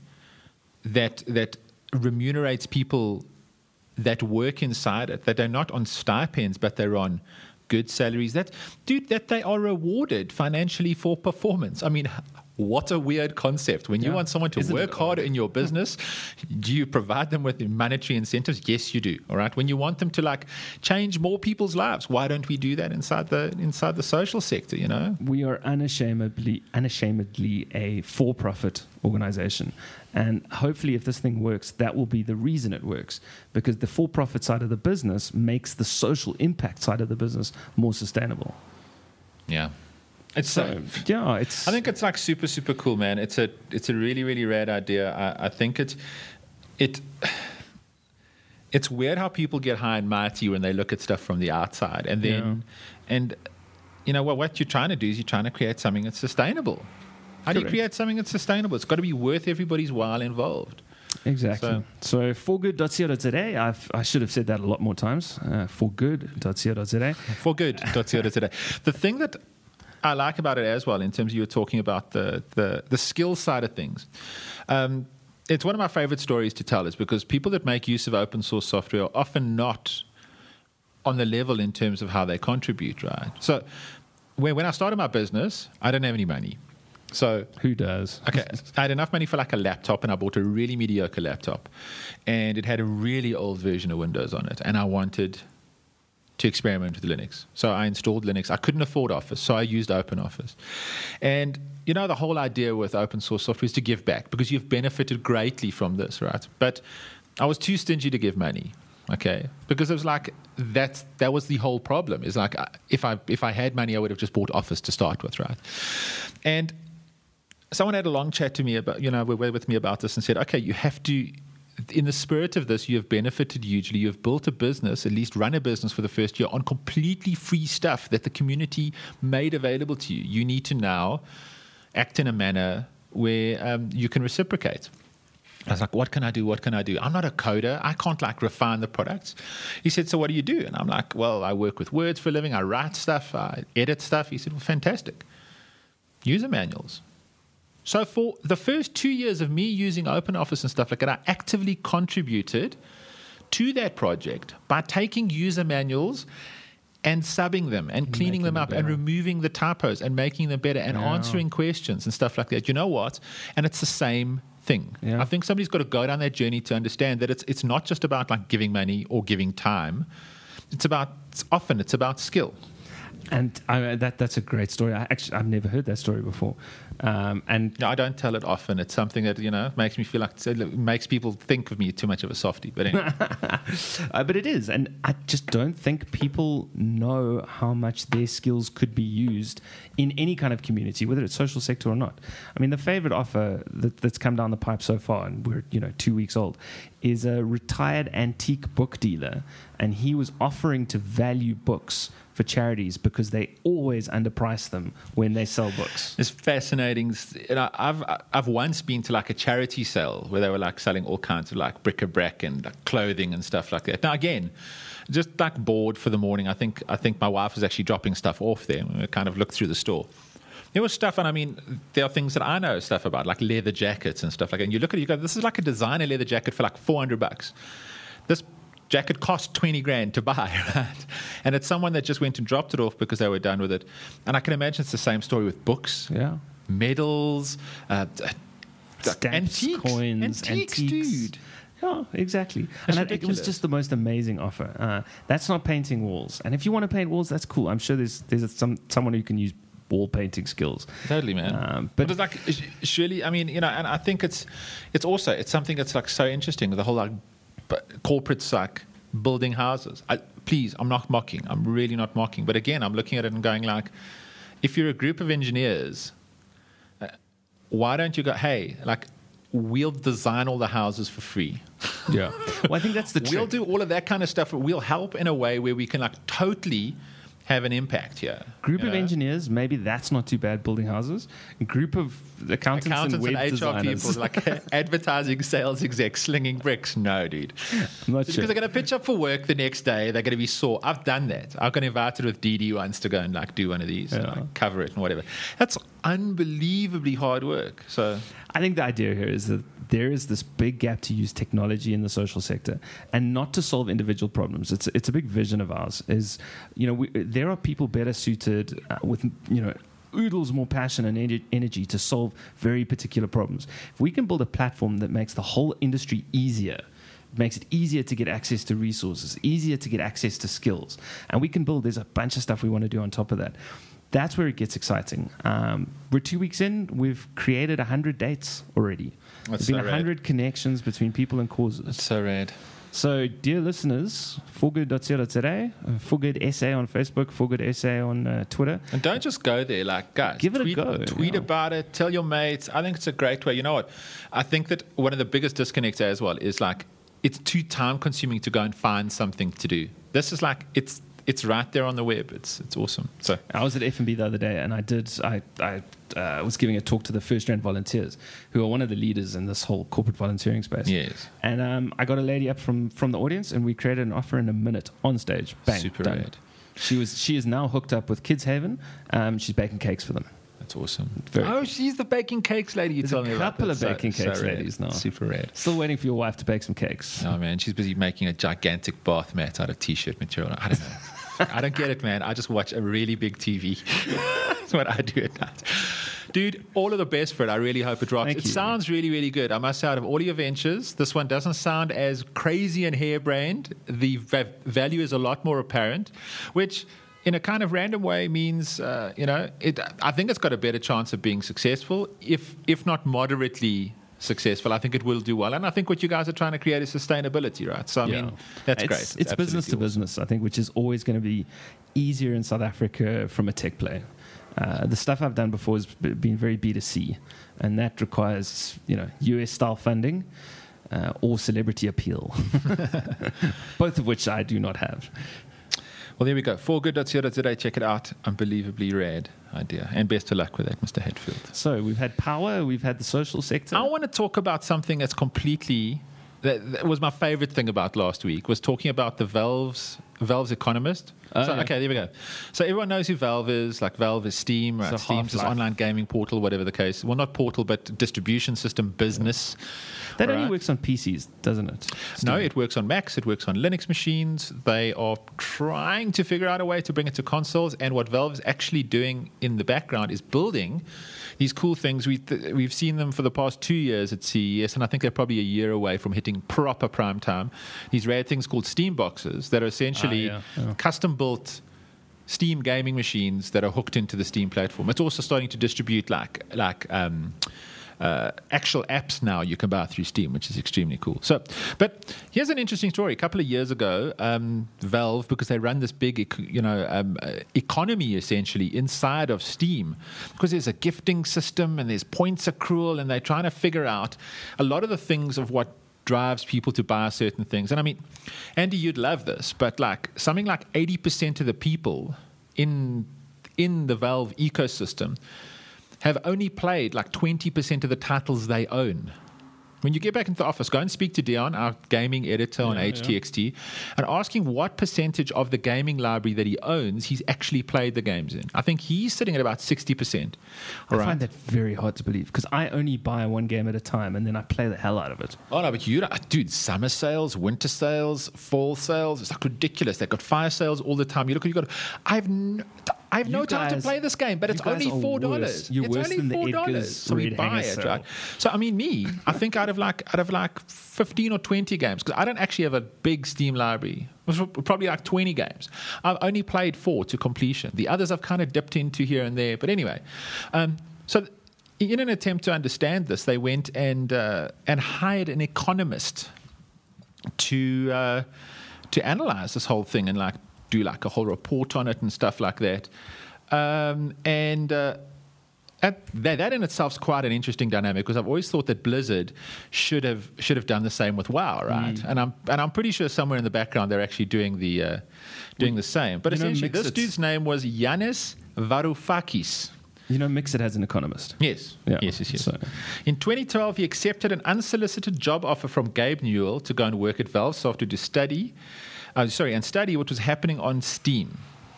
that that remunerates people that work inside it, that they're not on stipends, but they're on good salaries. That, dude, that they are rewarded financially for performance. I mean, what a weird concept. When you Yeah. want someone to Isn't work it? harder in your business, do you provide them with monetary incentives? Yes, you do. All right. When you want them to like change more people's lives, why don't we do that inside the inside the social sector? You know, We are unashamedly, unashamedly a for-profit organization. And hopefully if this thing works, that will be the reason it works. Because the for-profit side of the business makes the social impact side of the business more sustainable. yeah. It's So, so. yeah, it's... I think it's like super super cool, man. It's a it's a really really rad idea. I, I think it it. It's weird how people get high and mighty when they look at stuff from the outside, and then, and you know what? What you're trying to do is you're trying to create something that's sustainable. How do you Correct. create something that's sustainable? It's got to be worth everybody's while involved. Exactly. So, so for good dot co dot za, I've, I should have said that a lot more times. Uh, for good dot co dot za. For good. today. The thing that I like about it as well, in terms of you were talking about the the, the skill side of things. Um, it's one of my favorite stories to tell, is because people that make use of open source software are often not on the level in terms of how they contribute, right? So when, when I started my business, I didn't have any money. So who does? Okay, I had enough money for like a laptop, and I bought a really mediocre laptop, and it had a really old version of Windows on it, and I wanted to experiment with Linux. So I installed Linux. I couldn't afford Office, so I used OpenOffice. And you know, the whole idea with open source software is to give back, because you've benefited greatly from this, right? But I was too stingy to give money. Okay, because it was like that's that was the whole problem. Is like if I if I had money, I would have just bought Office to start with, right? And someone had a long chat to me about, you know, with me about this and said, okay, you have to, in the spirit of this, you have benefited hugely. You have built a business, at least run a business for the first year on completely free stuff that the community made available to you. You need to now act in a manner where um, you can reciprocate. I was like, what can I do? What can I do? I'm not a coder. I can't like refine the products. He said, so what do you do? And I'm like, well, I work with words for a living. I write stuff. I edit stuff. He said, well, fantastic. User manuals. So for the first two years of me using OpenOffice and stuff like that, I actively contributed to that project by taking user manuals and subbing them and cleaning them up and removing the typos and making them better and Yeah. answering questions and stuff like that. You know what? And it's the same thing. Yeah. I think somebody's got to go down that journey to understand that it's it's not just about like giving money or giving time. It's about it's often it's about skill. And I, that that's a great story. I actually I've never heard that story before. Um, and No, I don't tell it often. It's something that, you know, makes me feel like it makes people think of me too much of a softie. But anyway. uh, but it is, and I just don't think people know how much their skills could be used in any kind of community, whether it's social sector or not. I mean, the favorite offer that, that's come down the pipe so far, and we're you know two weeks old, is a retired antique book dealer, and he was offering to value books for charities because they always underprice them when they sell books. It's fascinating. You know, I've I've once been to like a charity sale where they were like selling all kinds of like bric-a-brac and like clothing and stuff like that. Now again, just like bored for the morning. I think I think my wife was actually dropping stuff off there. We kind of looked through the store. There was stuff, and I mean, there are things that I know stuff about, like leather jackets and stuff like that. And you look at it, you go, this is like a designer leather jacket for like four hundred bucks. This jacket cost twenty grand to buy, right? And it's someone that just went and dropped it off because they were done with it. And I can imagine it's the same story with books, Yeah. medals, uh, Stamps, antiques, coins, antiques, antiques. dude. Yeah, exactly. That's and I, it was ridiculous. just the most amazing offer. Uh, that's not painting walls. And if you want to paint walls, that's cool. I'm sure there's there's some someone who can use wall painting skills. Totally, man. Um, but, but it's like sh- surely, I mean, you know, and I think it's it's also it's something that's like so interesting. The whole like b- corporates like building houses. I, please, I'm not mocking. I'm really not mocking. But again, I'm looking at it and going like, if you're a group of engineers, uh, why don't you go? Hey, like, we'll design all the houses for free. yeah. Well, I think that's the We'll trick. do all of that kind of stuff. We'll help in a way where we can like totally have an impact here. Group you of know? engineers, maybe that's not too bad building houses. A group of accountants, Accountants and and, web H R designers. people, like advertising sales execs slinging bricks. No, dude. I'm not Just sure. because they're going to pitch up for work the next day, they're going to be sore. I've done that. I've got invited with D D once to go and like do one of these, and, Yeah. like, cover it and whatever. That's unbelievably hard work. So I think the idea here is that there is this big gap to use technology in the social sector, and not to solve individual problems. It's it's a big vision of ours. Is you know we, there are people better suited uh, with you know oodles more passion and ener- energy to solve very particular problems. If we can build a platform that makes the whole industry easier, makes it easier to get access to resources, easier to get access to skills, and we can build. There's a bunch of stuff we want to do on top of that. That's where it gets exciting. Um, we're two weeks in. We've created one hundred dates already. That's There's been so one hundred connections between people and causes. it's so rad. So, dear listeners, forgood dot co dot za, uh, forgood S A on Facebook, forgood S A on uh, Twitter. And don't just go there, like, guys. Give it a tweet, go, Tweet yeah. about it. Tell your mates. I think it's a great way. You know what? I think that one of the biggest disconnects as well is like it's too time consuming to go and find something to do. This is like it's it's right there on the web. It's it's awesome. So I was at F and B the other day, and I did. I I uh, was giving a talk to the First Rand volunteers, who are one of the leaders in this whole corporate volunteering space. yes, And um, I got a lady up from from the audience, and we created an offer in a minute on stage. Bang, super done. rad. She was she is now hooked up with Kids Haven. Um, she's baking cakes for them. That's awesome. Very oh, cool. she's the baking cakes lady you There's told a me about. couple of That's baking so, cakes so rad. ladies now. Super rad. Still waiting for your wife to bake some cakes. Oh, man, she's busy making a gigantic bath mat out of T-shirt material. I don't know. I don't get it, man. I just watch a really big T V. That's what I do at night. Dude, all of the best for it. I really hope it drops. Thank it you. sounds really, really good. I must say, out of all your ventures, this one doesn't sound as crazy and harebrained. The va- value is a lot more apparent, which in a kind of random way means, uh, you know, it. I think it's got a better chance of being successful, if if not moderately successful. I think it will do well. And I think what you guys are trying to create is sustainability, right? So, I Yeah. mean, that's it's, great. It's, Absolutely business to awesome. business, I think, which is always going to be easier in South Africa from a tech play. Uh, the stuff I've done before has b- been very B two C, and that requires, you know, U S style funding uh, or celebrity appeal, both of which I do not have. Well, there we go. for good dot co dot za. Check it out. Unbelievably rad idea. And best of luck with that, Mister Hatfield. So we've had power, we've had the social sector. I want to talk about something that's completely... That, that was my favorite thing about last week, was talking about the Valve's, Valve's Economist. Oh, so, yeah. Okay, there we go. So everyone knows who Valve is. Like Valve is Steam, right? So Steam's this Half-Life. online gaming portal, whatever the case. Well, not portal, but distribution system business. that All only right? works on P Cs, doesn't it? No, Steam. it works on Macs. It works on Linux machines. They are trying to figure out a way to bring it to consoles. And what Valve is actually doing in the background is building these cool things. We th- we've seen them for the past two years at C E S, and I think they're probably a year away from hitting proper prime time. These rare things called Steam boxes that are essentially Ah, yeah, yeah. custom built Steam gaming machines that are hooked into the Steam platform. It's also starting to distribute like like um, uh, actual apps now you can buy through Steam, which is extremely cool. So, but here's an interesting story. A couple of years ago, um, Valve, because they run this big, ec- you know, um, uh, economy essentially inside of Steam, because there's a gifting system and there's points accrual, and they're trying to figure out a lot of the things of what drives people to buy certain things. And I mean, Andy, you'd love this, but like something like eighty percent of the people in in the Valve ecosystem have only played like twenty percent of the titles they own. When you get back into the office, go and speak to Dion, our gaming editor on Yeah, H T X T, and ask him what percentage of the gaming library that he owns he's actually played the games in. I think he's sitting at about sixty percent. I All right. find that very hard to believe because I only buy one game at a time and then I play the hell out of it. Oh, no, but you don't, dude, summer sales, winter sales, fall sales, it's like ridiculous. They've got fire sales all the time. You look, you got, I've no, I have no You time to guys- play this game, but you it's guys only are four worse. dollars. You're it's worse only than the four Edgar's dollars. So we Red buy Hanger it, sale. right? So I mean, me, I think out of like out of like fifteen or twenty games, because I don't actually have a big Steam library. It was probably like twenty games. I've only played four to completion. The others I've kind of dipped into here and there. But anyway, um, so in an attempt to understand this, they went and uh, and hired an economist to uh, to analyze this whole thing and like do like a whole report on it and stuff like that. Um, and uh, that, that in itself is quite an interesting dynamic, because I've always thought that Blizzard should have should have done the same with WoW, right? Mm. And I'm and I'm pretty sure somewhere in the background they're actually doing the uh, doing the same. But You know, essentially, Mix this It- dude's name was Yanis Varoufakis. You know, Mixit has an economist. Yes. Yeah. Yes, yes, yes. So- In twenty twelve, he accepted an unsolicited job offer from Gabe Newell to go and work at Valve Software to study, uh, sorry, and study what was happening on Steam.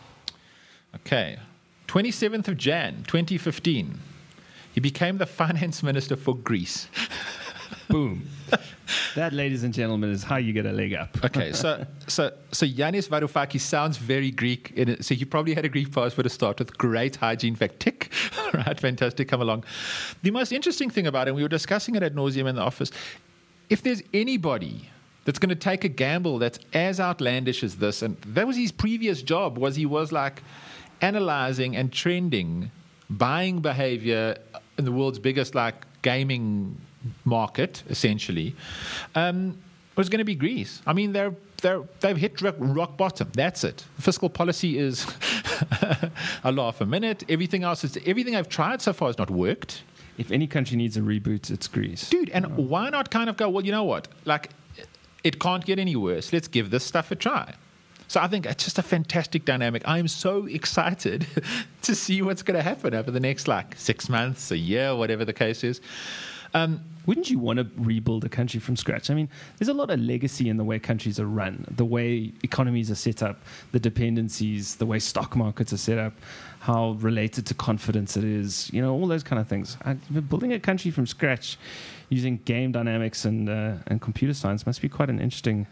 Okay. twenty-seventh of January, twenty fifteen, he became the finance minister for Greece. Boom. That, ladies and gentlemen, is how you get a leg up. Okay, so so so Yanis Varoufakis sounds very Greek. In it, so he probably had a Greek passport to start with. Great hygiene, in fact, tick. Right, fantastic. Come along. The most interesting thing about it, we were discussing it ad nauseum in the office. If there's anybody that's going to take a gamble that's as outlandish as this, and that was his previous job, was he was like analyzing and trending buying behavior in the world's biggest like gaming market, essentially, um, was going to be Greece. I mean, they're they're they've hit rock, rock bottom. That's it. Fiscal policy is a laugh a minute. Everything else is everything I've tried so far has not worked, If any country needs a reboot, it's Greece. dude. And why not kind of go? Well, you know what? Like, it can't get any worse. Let's give this stuff a try. So I think it's just a fantastic dynamic. I am so excited to see what's going to happen over the next like six months, a year, whatever the case is. Um, Wouldn't you want to rebuild a country from scratch? I mean, there's a lot of legacy in the way countries are run, the way economies are set up, the dependencies, the way stock markets are set up, how related to confidence it is, you know, all those kind of things. I, building a country from scratch using game dynamics and uh, and computer science must be quite an interesting,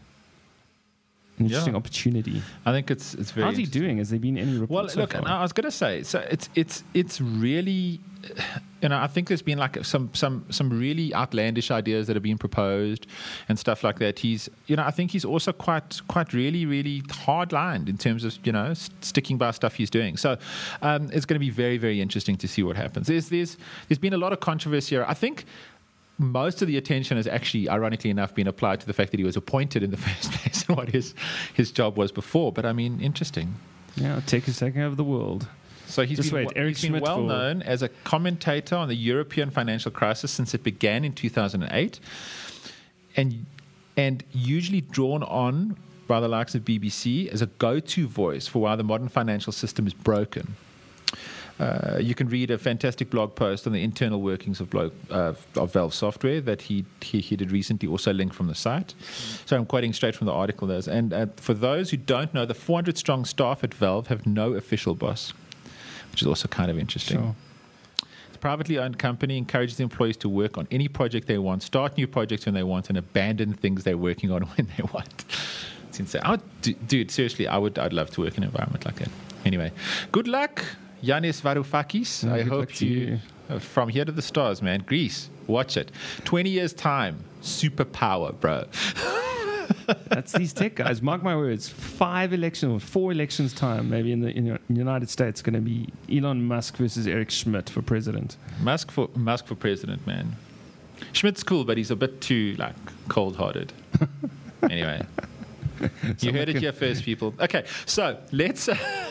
an interesting Yeah. opportunity. I think it's it's very. How's he doing? Has there been any reports? Well, so look, far? and I was going to say, so it's it's it's really, you know, I think there's been like some some some really outlandish ideas that have been proposed and stuff like that. He's, you know, I think he's also quite quite really really hard-lined in terms of, you know, st- sticking by stuff he's doing. So um, it's going to be very very interesting to see what happens. There's there's there's been a lot of controversy here. I think. Most of the attention has actually, ironically enough, been applied to the fact that he was appointed in the first place and what his his job was before. But I mean, interesting. Yeah, tech is taking over the world. So he's Just been, wait, Eric he's been Schmidt well for- known as a commentator on the European financial crisis since it began in two thousand eight, and and usually drawn on by the likes of B B C as a go-to voice for why the modern financial system is broken. Uh, you can read a fantastic blog post on the internal workings of, blog, uh, of Valve software that he, he he did recently, also linked from the site. So I'm quoting straight from the article. There. And uh, for those who don't know, the four hundred strong staff at Valve have no official boss, which is also kind of interesting. Sure. It's a privately owned company, encourages employees to work on any project they want, start new projects when they want, and abandon things they're working on when they want. It's insane. I would, dude, seriously, I would I'd love to work in an environment like that. Anyway, good luck. Yanis Varoufakis, No, I good luck hope to you, you. uh, from here to the stars, man. Greece, watch it. twenty years' time, superpower, bro. That's these tech guys. Mark my words. Five elections, or four elections time, maybe in the in the United States, going to be Elon Musk versus Eric Schmidt for president. Musk for Musk for president, man. Schmidt's cool, but he's a bit too like cold-hearted. Anyway, you heard it here first, people. Okay, so let's.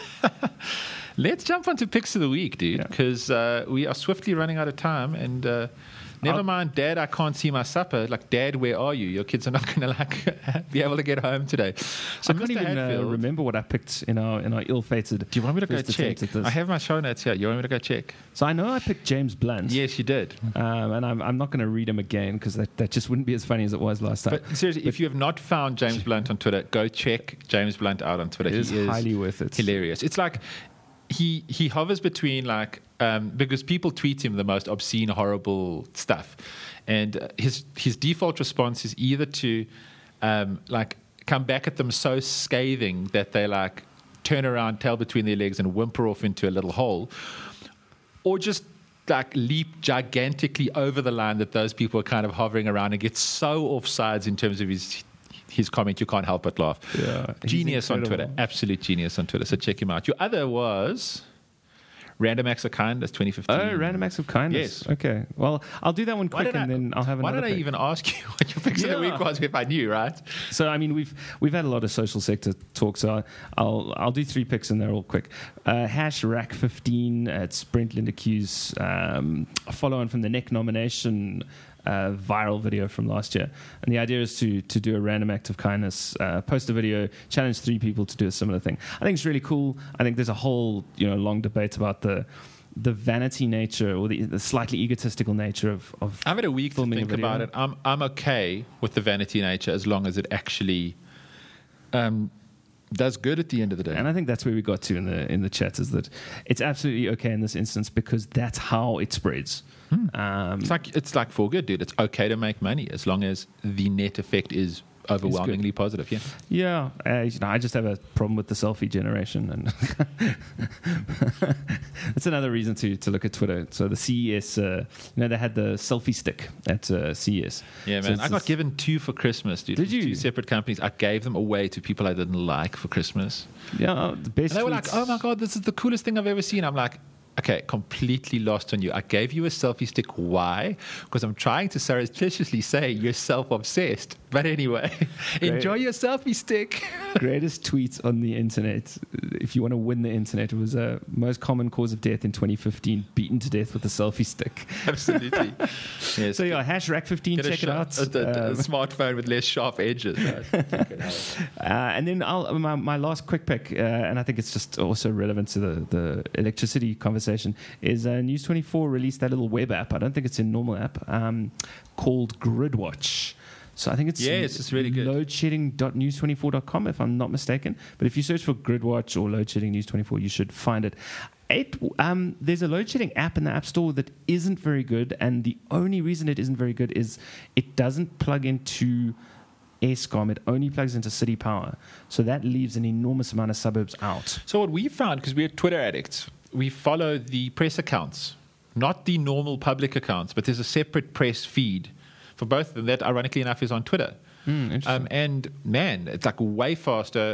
Let's jump onto picks of the week, dude, because Yeah. uh, we are swiftly running out of time. And uh, never I'll- mind, Dad, I can't see my supper. Like, Dad, where are you? Your kids are not going to like be able to get home today. So, I can't Mister even uh, Hadfield, remember what I picked in our in our ill-fated. do you want me to go first check? attempt at this. I have my show notes here. You want me to go check? So I know I picked James Blunt. Yes, you did. Um, and I'm, I'm not going to read him again because that, that just wouldn't be as funny as it was last time. But seriously, if you have not found James Blunt on Twitter, go check James Blunt out on Twitter. It is he is highly worth it. hilarious. It's like he he hovers between like um, because people tweet him the most obscene, horrible stuff, and uh, his his default response is either to um, like come back at them so scathing that they like turn around, tail between their legs, and whimper off into a little hole, or just like leap gigantically over the line that those people are kind of hovering around and get so offsides in terms of his his comment you can't help but laugh. Yeah, he's Genius on incredible. Twitter. Absolute genius on Twitter. So check him out. Your other was Random Acts of Kindness twenty fifteen. Oh, Random Acts of Kindness. Yes. Okay. Well, I'll do that one Why quick did and I- then I'll have Why another did I pick. even ask you what your picks of the Yeah. week was if I knew, right? So I mean, we've we've had a lot of social sector talk. So I'll I'll do three picks and they're all quick. Uh, hash Rack fifteen. Uh, it's Brent Lindeque's um, a follow-on from the Neck nomination uh, viral video from last year. And the idea is to to do a random act of kindness, uh, post a video, challenge three people to do a similar thing. I think it's really cool. I think there's a whole you know long debate about the the vanity nature or the, the slightly egotistical nature of, of I've had a week to filming a think video. about it. I'm I'm okay with the vanity nature as long as it actually um, does good at the end of the day. And I think that's where we got to in the in the chat is that it's absolutely okay in this instance because that's how it spreads. Um, It's like it's like for good, dude. It's okay to make money as long as the net effect is overwhelmingly positive. Yeah. yeah, uh, you know, I just have a problem with the selfie generation, and that's another reason to to look at Twitter. So the C E S, uh, you know, they had the selfie stick at uh, C E S. Yeah, So man. it's I got this- given two for Christmas, dude. Did from you? Two separate companies. I gave them away to people I didn't like for Christmas. yeah, the best. And they were like, tweets- oh my God, this is the coolest thing I've ever seen. I'm like, okay, completely lost on you. I gave you a selfie stick. Why? Because I'm trying to surreptitiously say you're self-obsessed. But anyway, enjoy your selfie stick. Greatest tweet on the internet. If you want to win the internet, it was a uh, most common cause of death in twenty fifteen, beaten to death with a selfie stick. Absolutely. Yes. So yeah, hash rack fifteen, Get check a, it out. A, a, a um, smartphone with less sharp edges. Right? uh, and then I'll, my, my last quick pick, uh, and I think it's just also relevant to the, the electricity conversation, is uh, News twenty-four released that little web app. I don't think it's a normal app, um, called Gridwatch. So I think it's yes, it's really good. loadshedding dot news twenty-four dot com, if I'm not mistaken. But if you search for Gridwatch or Loadshedding News twenty-four, you should find it. It, um, there's a load shedding app in the App Store that isn't very good, and the only reason it isn't very good is it doesn't plug into Eskom. It only plugs into City Power. So that leaves an enormous amount of suburbs out. So what we found, because we're Twitter addicts, we follow the press accounts, not the normal public accounts, but there's a separate press feed for both of them that, ironically enough, is on Twitter. Mm, um, and, man, it's like way faster.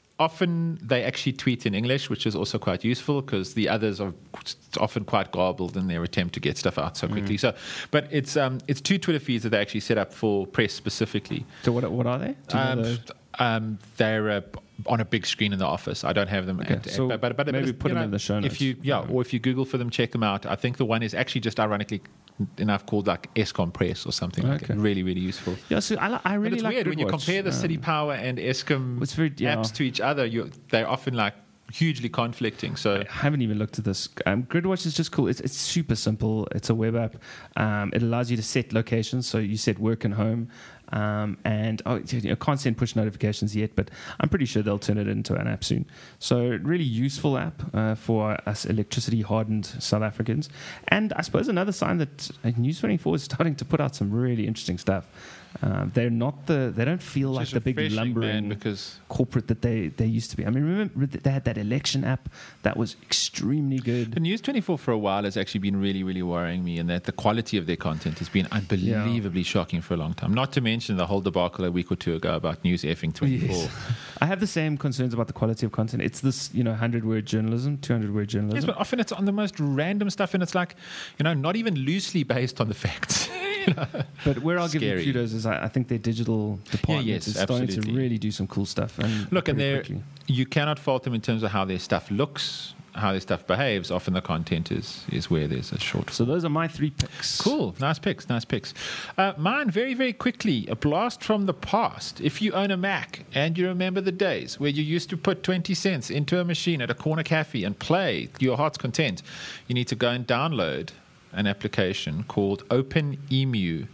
Often they actually tweet in English, which is also quite useful because the others are often quite garbled in their attempt to get stuff out so quickly. Mm. So, but it's um, it's two Twitter feeds that they actually set up for press specifically. So what what are they? Do you know um, the... um, they're uh, on a big screen in the office. I don't have them. Okay, at, so but, but, but maybe but, put them know, in the show notes. If you, yeah, or if you Google for them, check them out. I think the one is actually just ironically enough called like Eskom Press or something like okay. that. Really, really useful. Yeah, so I, I really but it's like weird when you Gridwatch. compare the um, City Power and Eskom it's very, yeah. apps to each other. You, they're often like hugely conflicting. So I haven't even looked at this. Um, Gridwatch is just cool. It's, it's super simple. It's a web app. Um, it allows you to set locations. So you set work and home. Um, and oh, you know, can't send push notifications yet, but I'm pretty sure they'll turn it into an app soon. So really useful app uh, for us electricity hardened South Africans. And I suppose another sign that News twenty-four is starting to put out some really interesting stuff. Um, they're not the. They don't feel like the big lumbering because corporate that they, they used to be. I mean, remember they had that election app that was extremely good. The News twenty-four for a while has actually been really, really worrying me, in that the quality of their content has been unbelievably yeah. shocking for a long time. Not to mention the whole debacle a week or two ago about News effing twenty-four. Yes. I have the same concerns about the quality of content. It's this, you know, hundred word journalism, two hundred word journalism. Yes, but often it's on the most random stuff, and it's like, you know, not even loosely based on the facts. You know? But where I'll Scary. give them kudos is I, I think their digital department yeah, yes, is starting absolutely. to really do some cool stuff. And Look, and pretty they're, quickly. you cannot fault them in terms of how their stuff looks, how their stuff behaves. Often the content is, is where there's a short. So those are my three picks. Cool. Nice picks. Nice picks. Uh, mine, very, very quickly, a blast from the past. If you own a Mac and you remember the days where you used to put twenty cents into a machine at a corner cafe and play to your heart's content, you need to go and download an application called OpenEmu.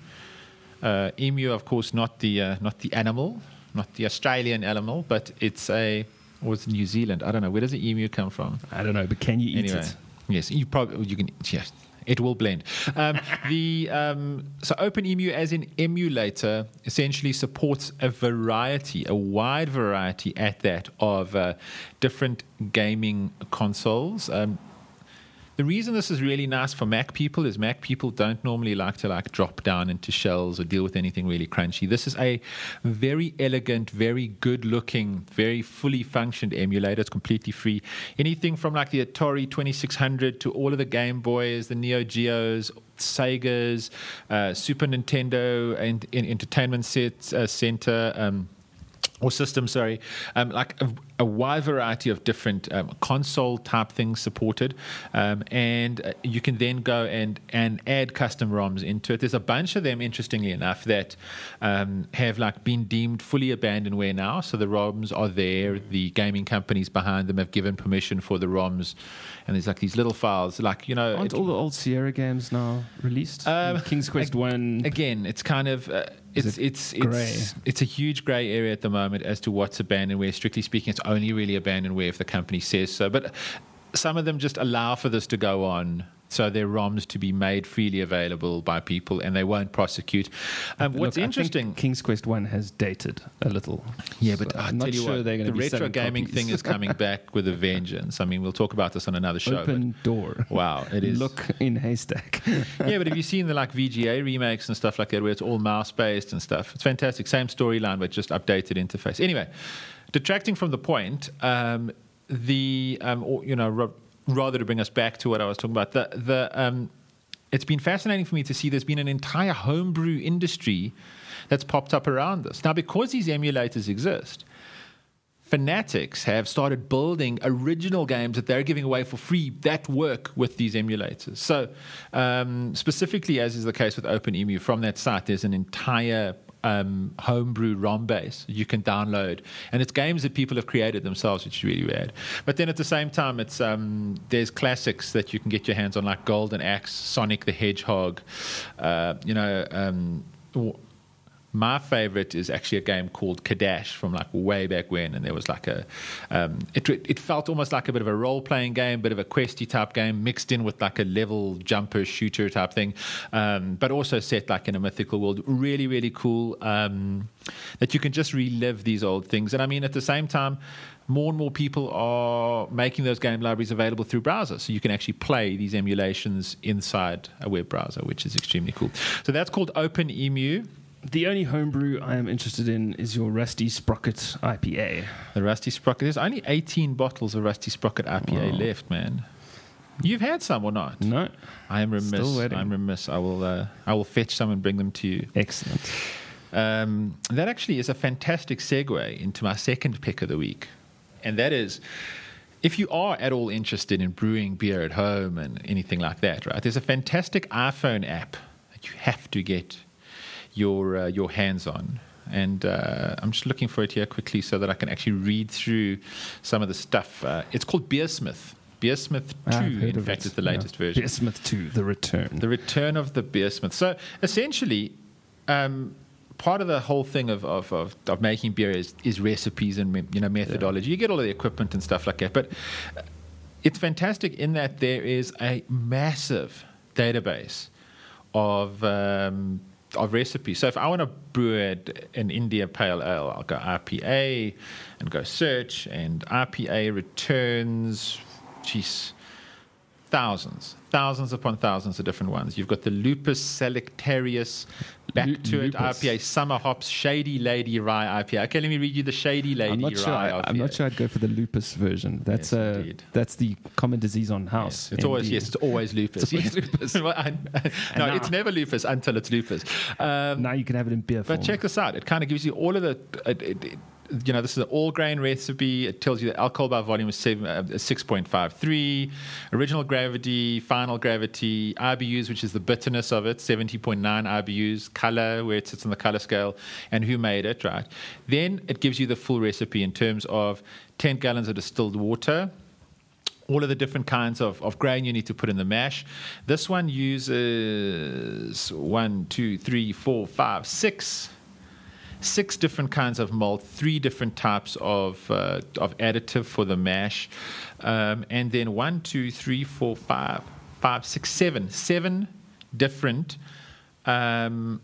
Uh, emu, of course, not the uh, not the animal, not the Australian animal, but it's a, or it's New Zealand. I don't know. Where does the emu come from? I don't know, but can you eat Anyway, it? yes, you probably you can. Yes, it will blend. Um, the um, so OpenEmu, as in emulator, essentially supports a variety, a wide variety at that of uh, different gaming consoles. Um, The reason this is really nice for Mac people is Mac people don't normally like to like drop down into shells or deal with anything really crunchy. This is a very elegant, very good-looking, very fully functioned emulator. It's completely free. Anything from like the Atari twenty-six hundred to all of the Game Boys, the Neo Geos, Segas, uh, Super Nintendo, and in Entertainment set, uh, Center. Um, Or system, sorry, um, like a, a wide variety of different um, console type things supported, um, and uh, you can then go and and add custom ROMs into it. There's a bunch of them, interestingly enough, that um, have like been deemed fully abandonware now. So the ROMs are there. The gaming companies behind them have given permission for the ROMs, and there's like these little files, like you know, Aren't it, all the old Sierra games now released? Um, King's Quest ag- One. Again, it's kind of. Uh, It's it it's grey? it's it's a huge grey area at the moment as to what's abandonware. Strictly speaking, it's only really abandonware if the company says so. But some of them just allow for this to go on, so their ROMs to be made freely available by people, and they won't prosecute. Um, what's Look, interesting, I think King's Quest One has dated a little. yeah, but So I I'm not tell you sure what, they're going the to be retro selling gaming copies. thing is coming back with a vengeance. I mean, we'll talk about this on another show. Open door. But, wow, it is. Look in haystack. Yeah, but have you seen the like V G A remakes and stuff like that, where it's all mouse based and stuff? It's fantastic. Same storyline, but just updated interface. Anyway, detracting from the point, um, the um, or, you know, r- rather to bring us back to what I was talking about, the the um, it's been fascinating for me to see there's been an entire homebrew industry that's popped up around this. Now, because these emulators exist, fanatics have started building original games that they're giving away for free that work with these emulators. So, um, specifically, as is the case with OpenEmu, from that site, there's an entire um, homebrew ROM base you can download, and it's games that people have created themselves, which is really rad. But then at the same time, it's um, there's classics that you can get your hands on, like Golden Axe, Sonic the Hedgehog, uh, you know. Um, My favorite is actually a game called Kadash from like way back when, and there was like a, um, it it felt almost like a bit of a role-playing game, bit of a questy type game mixed in with like a level jumper shooter type thing, um, but also set like in a mythical world. Really, really cool um, that you can just relive these old things. And I mean, at the same time, more and more people are making those game libraries available through browsers, so you can actually play these emulations inside a web browser, which is extremely cool. So that's called OpenEmu. The only homebrew I am interested in is your Rusty Sprocket I P A. The Rusty Sprocket. There's only eighteen bottles of Rusty Sprocket I P A wow. left, man. You've had some or not? No. I am remiss. Still waiting. I'm remiss. I will. Uh, I will fetch some and bring them to you. Excellent. Um, that actually is a fantastic segue into my second pick of the week, and that is, if you are at all interested in brewing beer at home and anything like that, right? There's a fantastic iPhone app that you have to get your uh, your hands on, and uh, I'm just looking for it here quickly so that I can actually read through some of the stuff. Uh, it's called Beersmith. Beersmith two, in fact, is the latest yeah. version. Beersmith two, the return. The return of the Beersmith. So essentially, um, part of the whole thing of of, of, of making beer is, is recipes and you know methodology. Yeah. You get all of the equipment and stuff like that, but it's fantastic in that there is a massive database of um, of recipes. So if I want to brew an India Pale Ale, I'll go I P A and go search, and I P A returns, geez, thousands, thousands upon thousands of different ones. You've got the Lupus Selectarius, Back L- to Lupus. It I P A, Summer Hops, Shady Lady Rye I P A. Okay, let me read you the Shady Lady I'm not Rye sure, I P A. I'm not sure I'd go for the lupus version. That's yes, uh, that's the common disease on house. Yes, it's always yes, it's always lupus. It's always lupus. well, I, no, now, it's never lupus until it's lupus. Um, now you can have it in beer form. But check this out. It kind of gives you all of the. It, it, it, you know, this is an all-grain recipe. It tells you that alcohol by volume is seven, uh, six point five three, original gravity, final gravity, I B Us, which is the bitterness of it, seventy point nine I B Us, color, where it sits on the color scale, and who made it, right? Then it gives you the full recipe in terms of ten gallons of distilled water, all of the different kinds of, of grain you need to put in the mash. This one uses one, two, three, four, five, six... Six different kinds of malt, three different types of uh, of additive for the mash, um, and then one, two, three, four, five, five, six, seven, seven different um,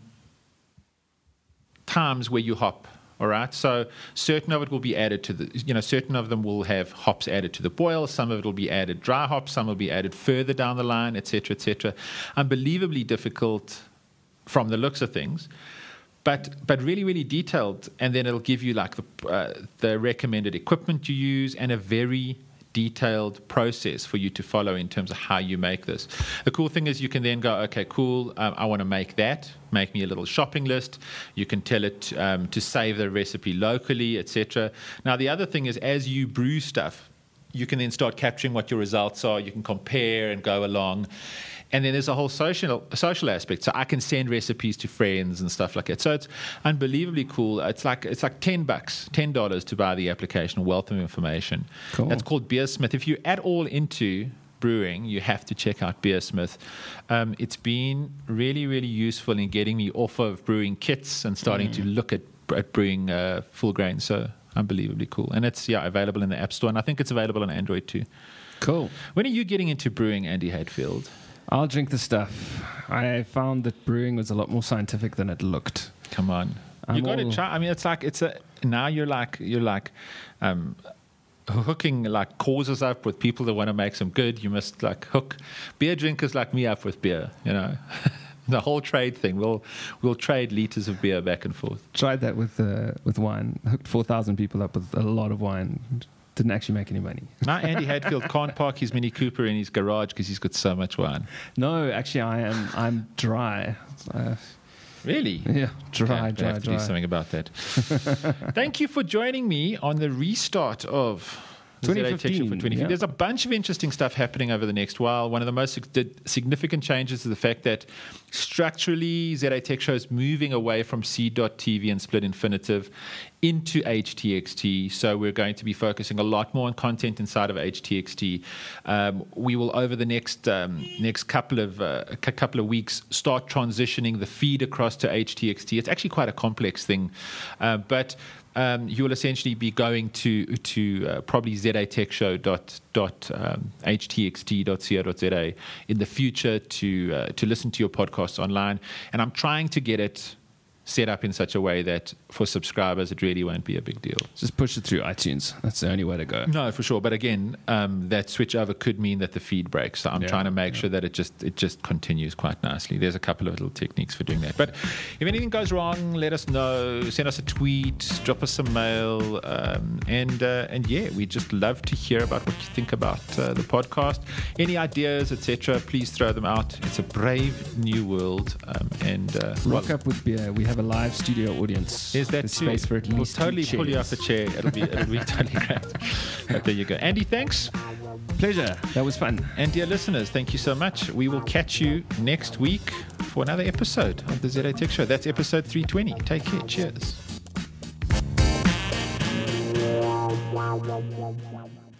times where you hop. All right, so certain of it will be added to the, you know, certain of them will have hops added to the boil. Some of it will be added dry hops. Some will be added further down the line, et cetera, et cetera. Unbelievably difficult from the looks of things. But but really, really detailed, and then it'll give you like the uh, the recommended equipment you use and a very detailed process for you to follow in terms of how you make this. The cool thing is you can then go, okay, cool, um, I want to make that. Make me a little shopping list. You can tell it um, to save the recipe locally, et cetera. Now, the other thing is as you brew stuff, you can then start capturing what your results are. You can compare and go along. And then there's a whole social social aspect. So I can send recipes to friends and stuff like that. So it's unbelievably cool. It's like it's like ten bucks, ten dollars to buy the application, a wealth of information. Cool. That's called Beersmith. If you're at all into brewing, you have to check out Beersmith. Um, it's been really, really useful in getting me off of brewing kits and starting mm. to look at, at brewing uh, full grain. So unbelievably cool. And it's yeah available in the App Store, and I think it's available on Android too. Cool. When are you getting into brewing, Andy Hatfield? I'll drink the stuff. I found that brewing was a lot more scientific than it looked. Come on, I'm you got to try. I mean, it's like it's a now you're like you're like um, hooking like causes up with people that want to make some good. You must like hook beer drinkers like me up with beer. You know, the whole trade thing. We'll we'll trade liters of beer back and forth. Tried that with uh, with wine. Hooked four thousand people up with a lot of wine. Didn't actually make any money. Now Andy Hadfield can't park his Mini Cooper in his garage because he's got so much wine. No, actually, I am. I'm dry. Uh, Really? yeah, dry, Okay, dry, I have to dry. do something about that. Thank you for joining me on the restart of the twenty Z A Tech Show fifteen, for twenty fifteen. yeah. There's a bunch of interesting stuff happening over the next while. One of the most sig- significant changes is the fact that structurally Z A Tech Show is moving away from C dot T V and Split Infinitive into H T X T. So we're going to be focusing a lot more on content inside of H T X T. Um, we will, over the next um, next couple of uh, a couple of weeks, start transitioning the feed across to H T X T. It's actually quite a complex thing, uh, but um, you will essentially be going to to uh, probably Z A Tech Show dot dot um, H T X T dot co dot Z A in the future to uh, to listen to your podcasts online. And I'm trying to get it set up in such a way that for subscribers it really won't be a big deal. Just push it through iTunes. That's the only way to go. No, for sure. But again, um, that switch over could mean that the feed breaks. So I'm Yeah, trying to make yeah. sure that it just it just continues quite nicely. There's a couple of little techniques for doing that. But if anything goes wrong, let us know. Send us a tweet, drop us some mail, um, and uh, and yeah, we just love to hear about what you think about uh, the podcast. Any ideas, et cetera. Please throw them out. It's a brave new world, um, and uh, Rock well, up with beer. We have a live studio audience. Is that There's too? space for at We'll least totally two pull you off chairs. the chair. It'll be it'll be totally great. But there you go, Andy. Thanks. Pleasure. That was fun. And dear listeners, thank you so much. We will catch you next week for another episode of the Z A Tech Show. That's episode three twenty. Take care. Cheers.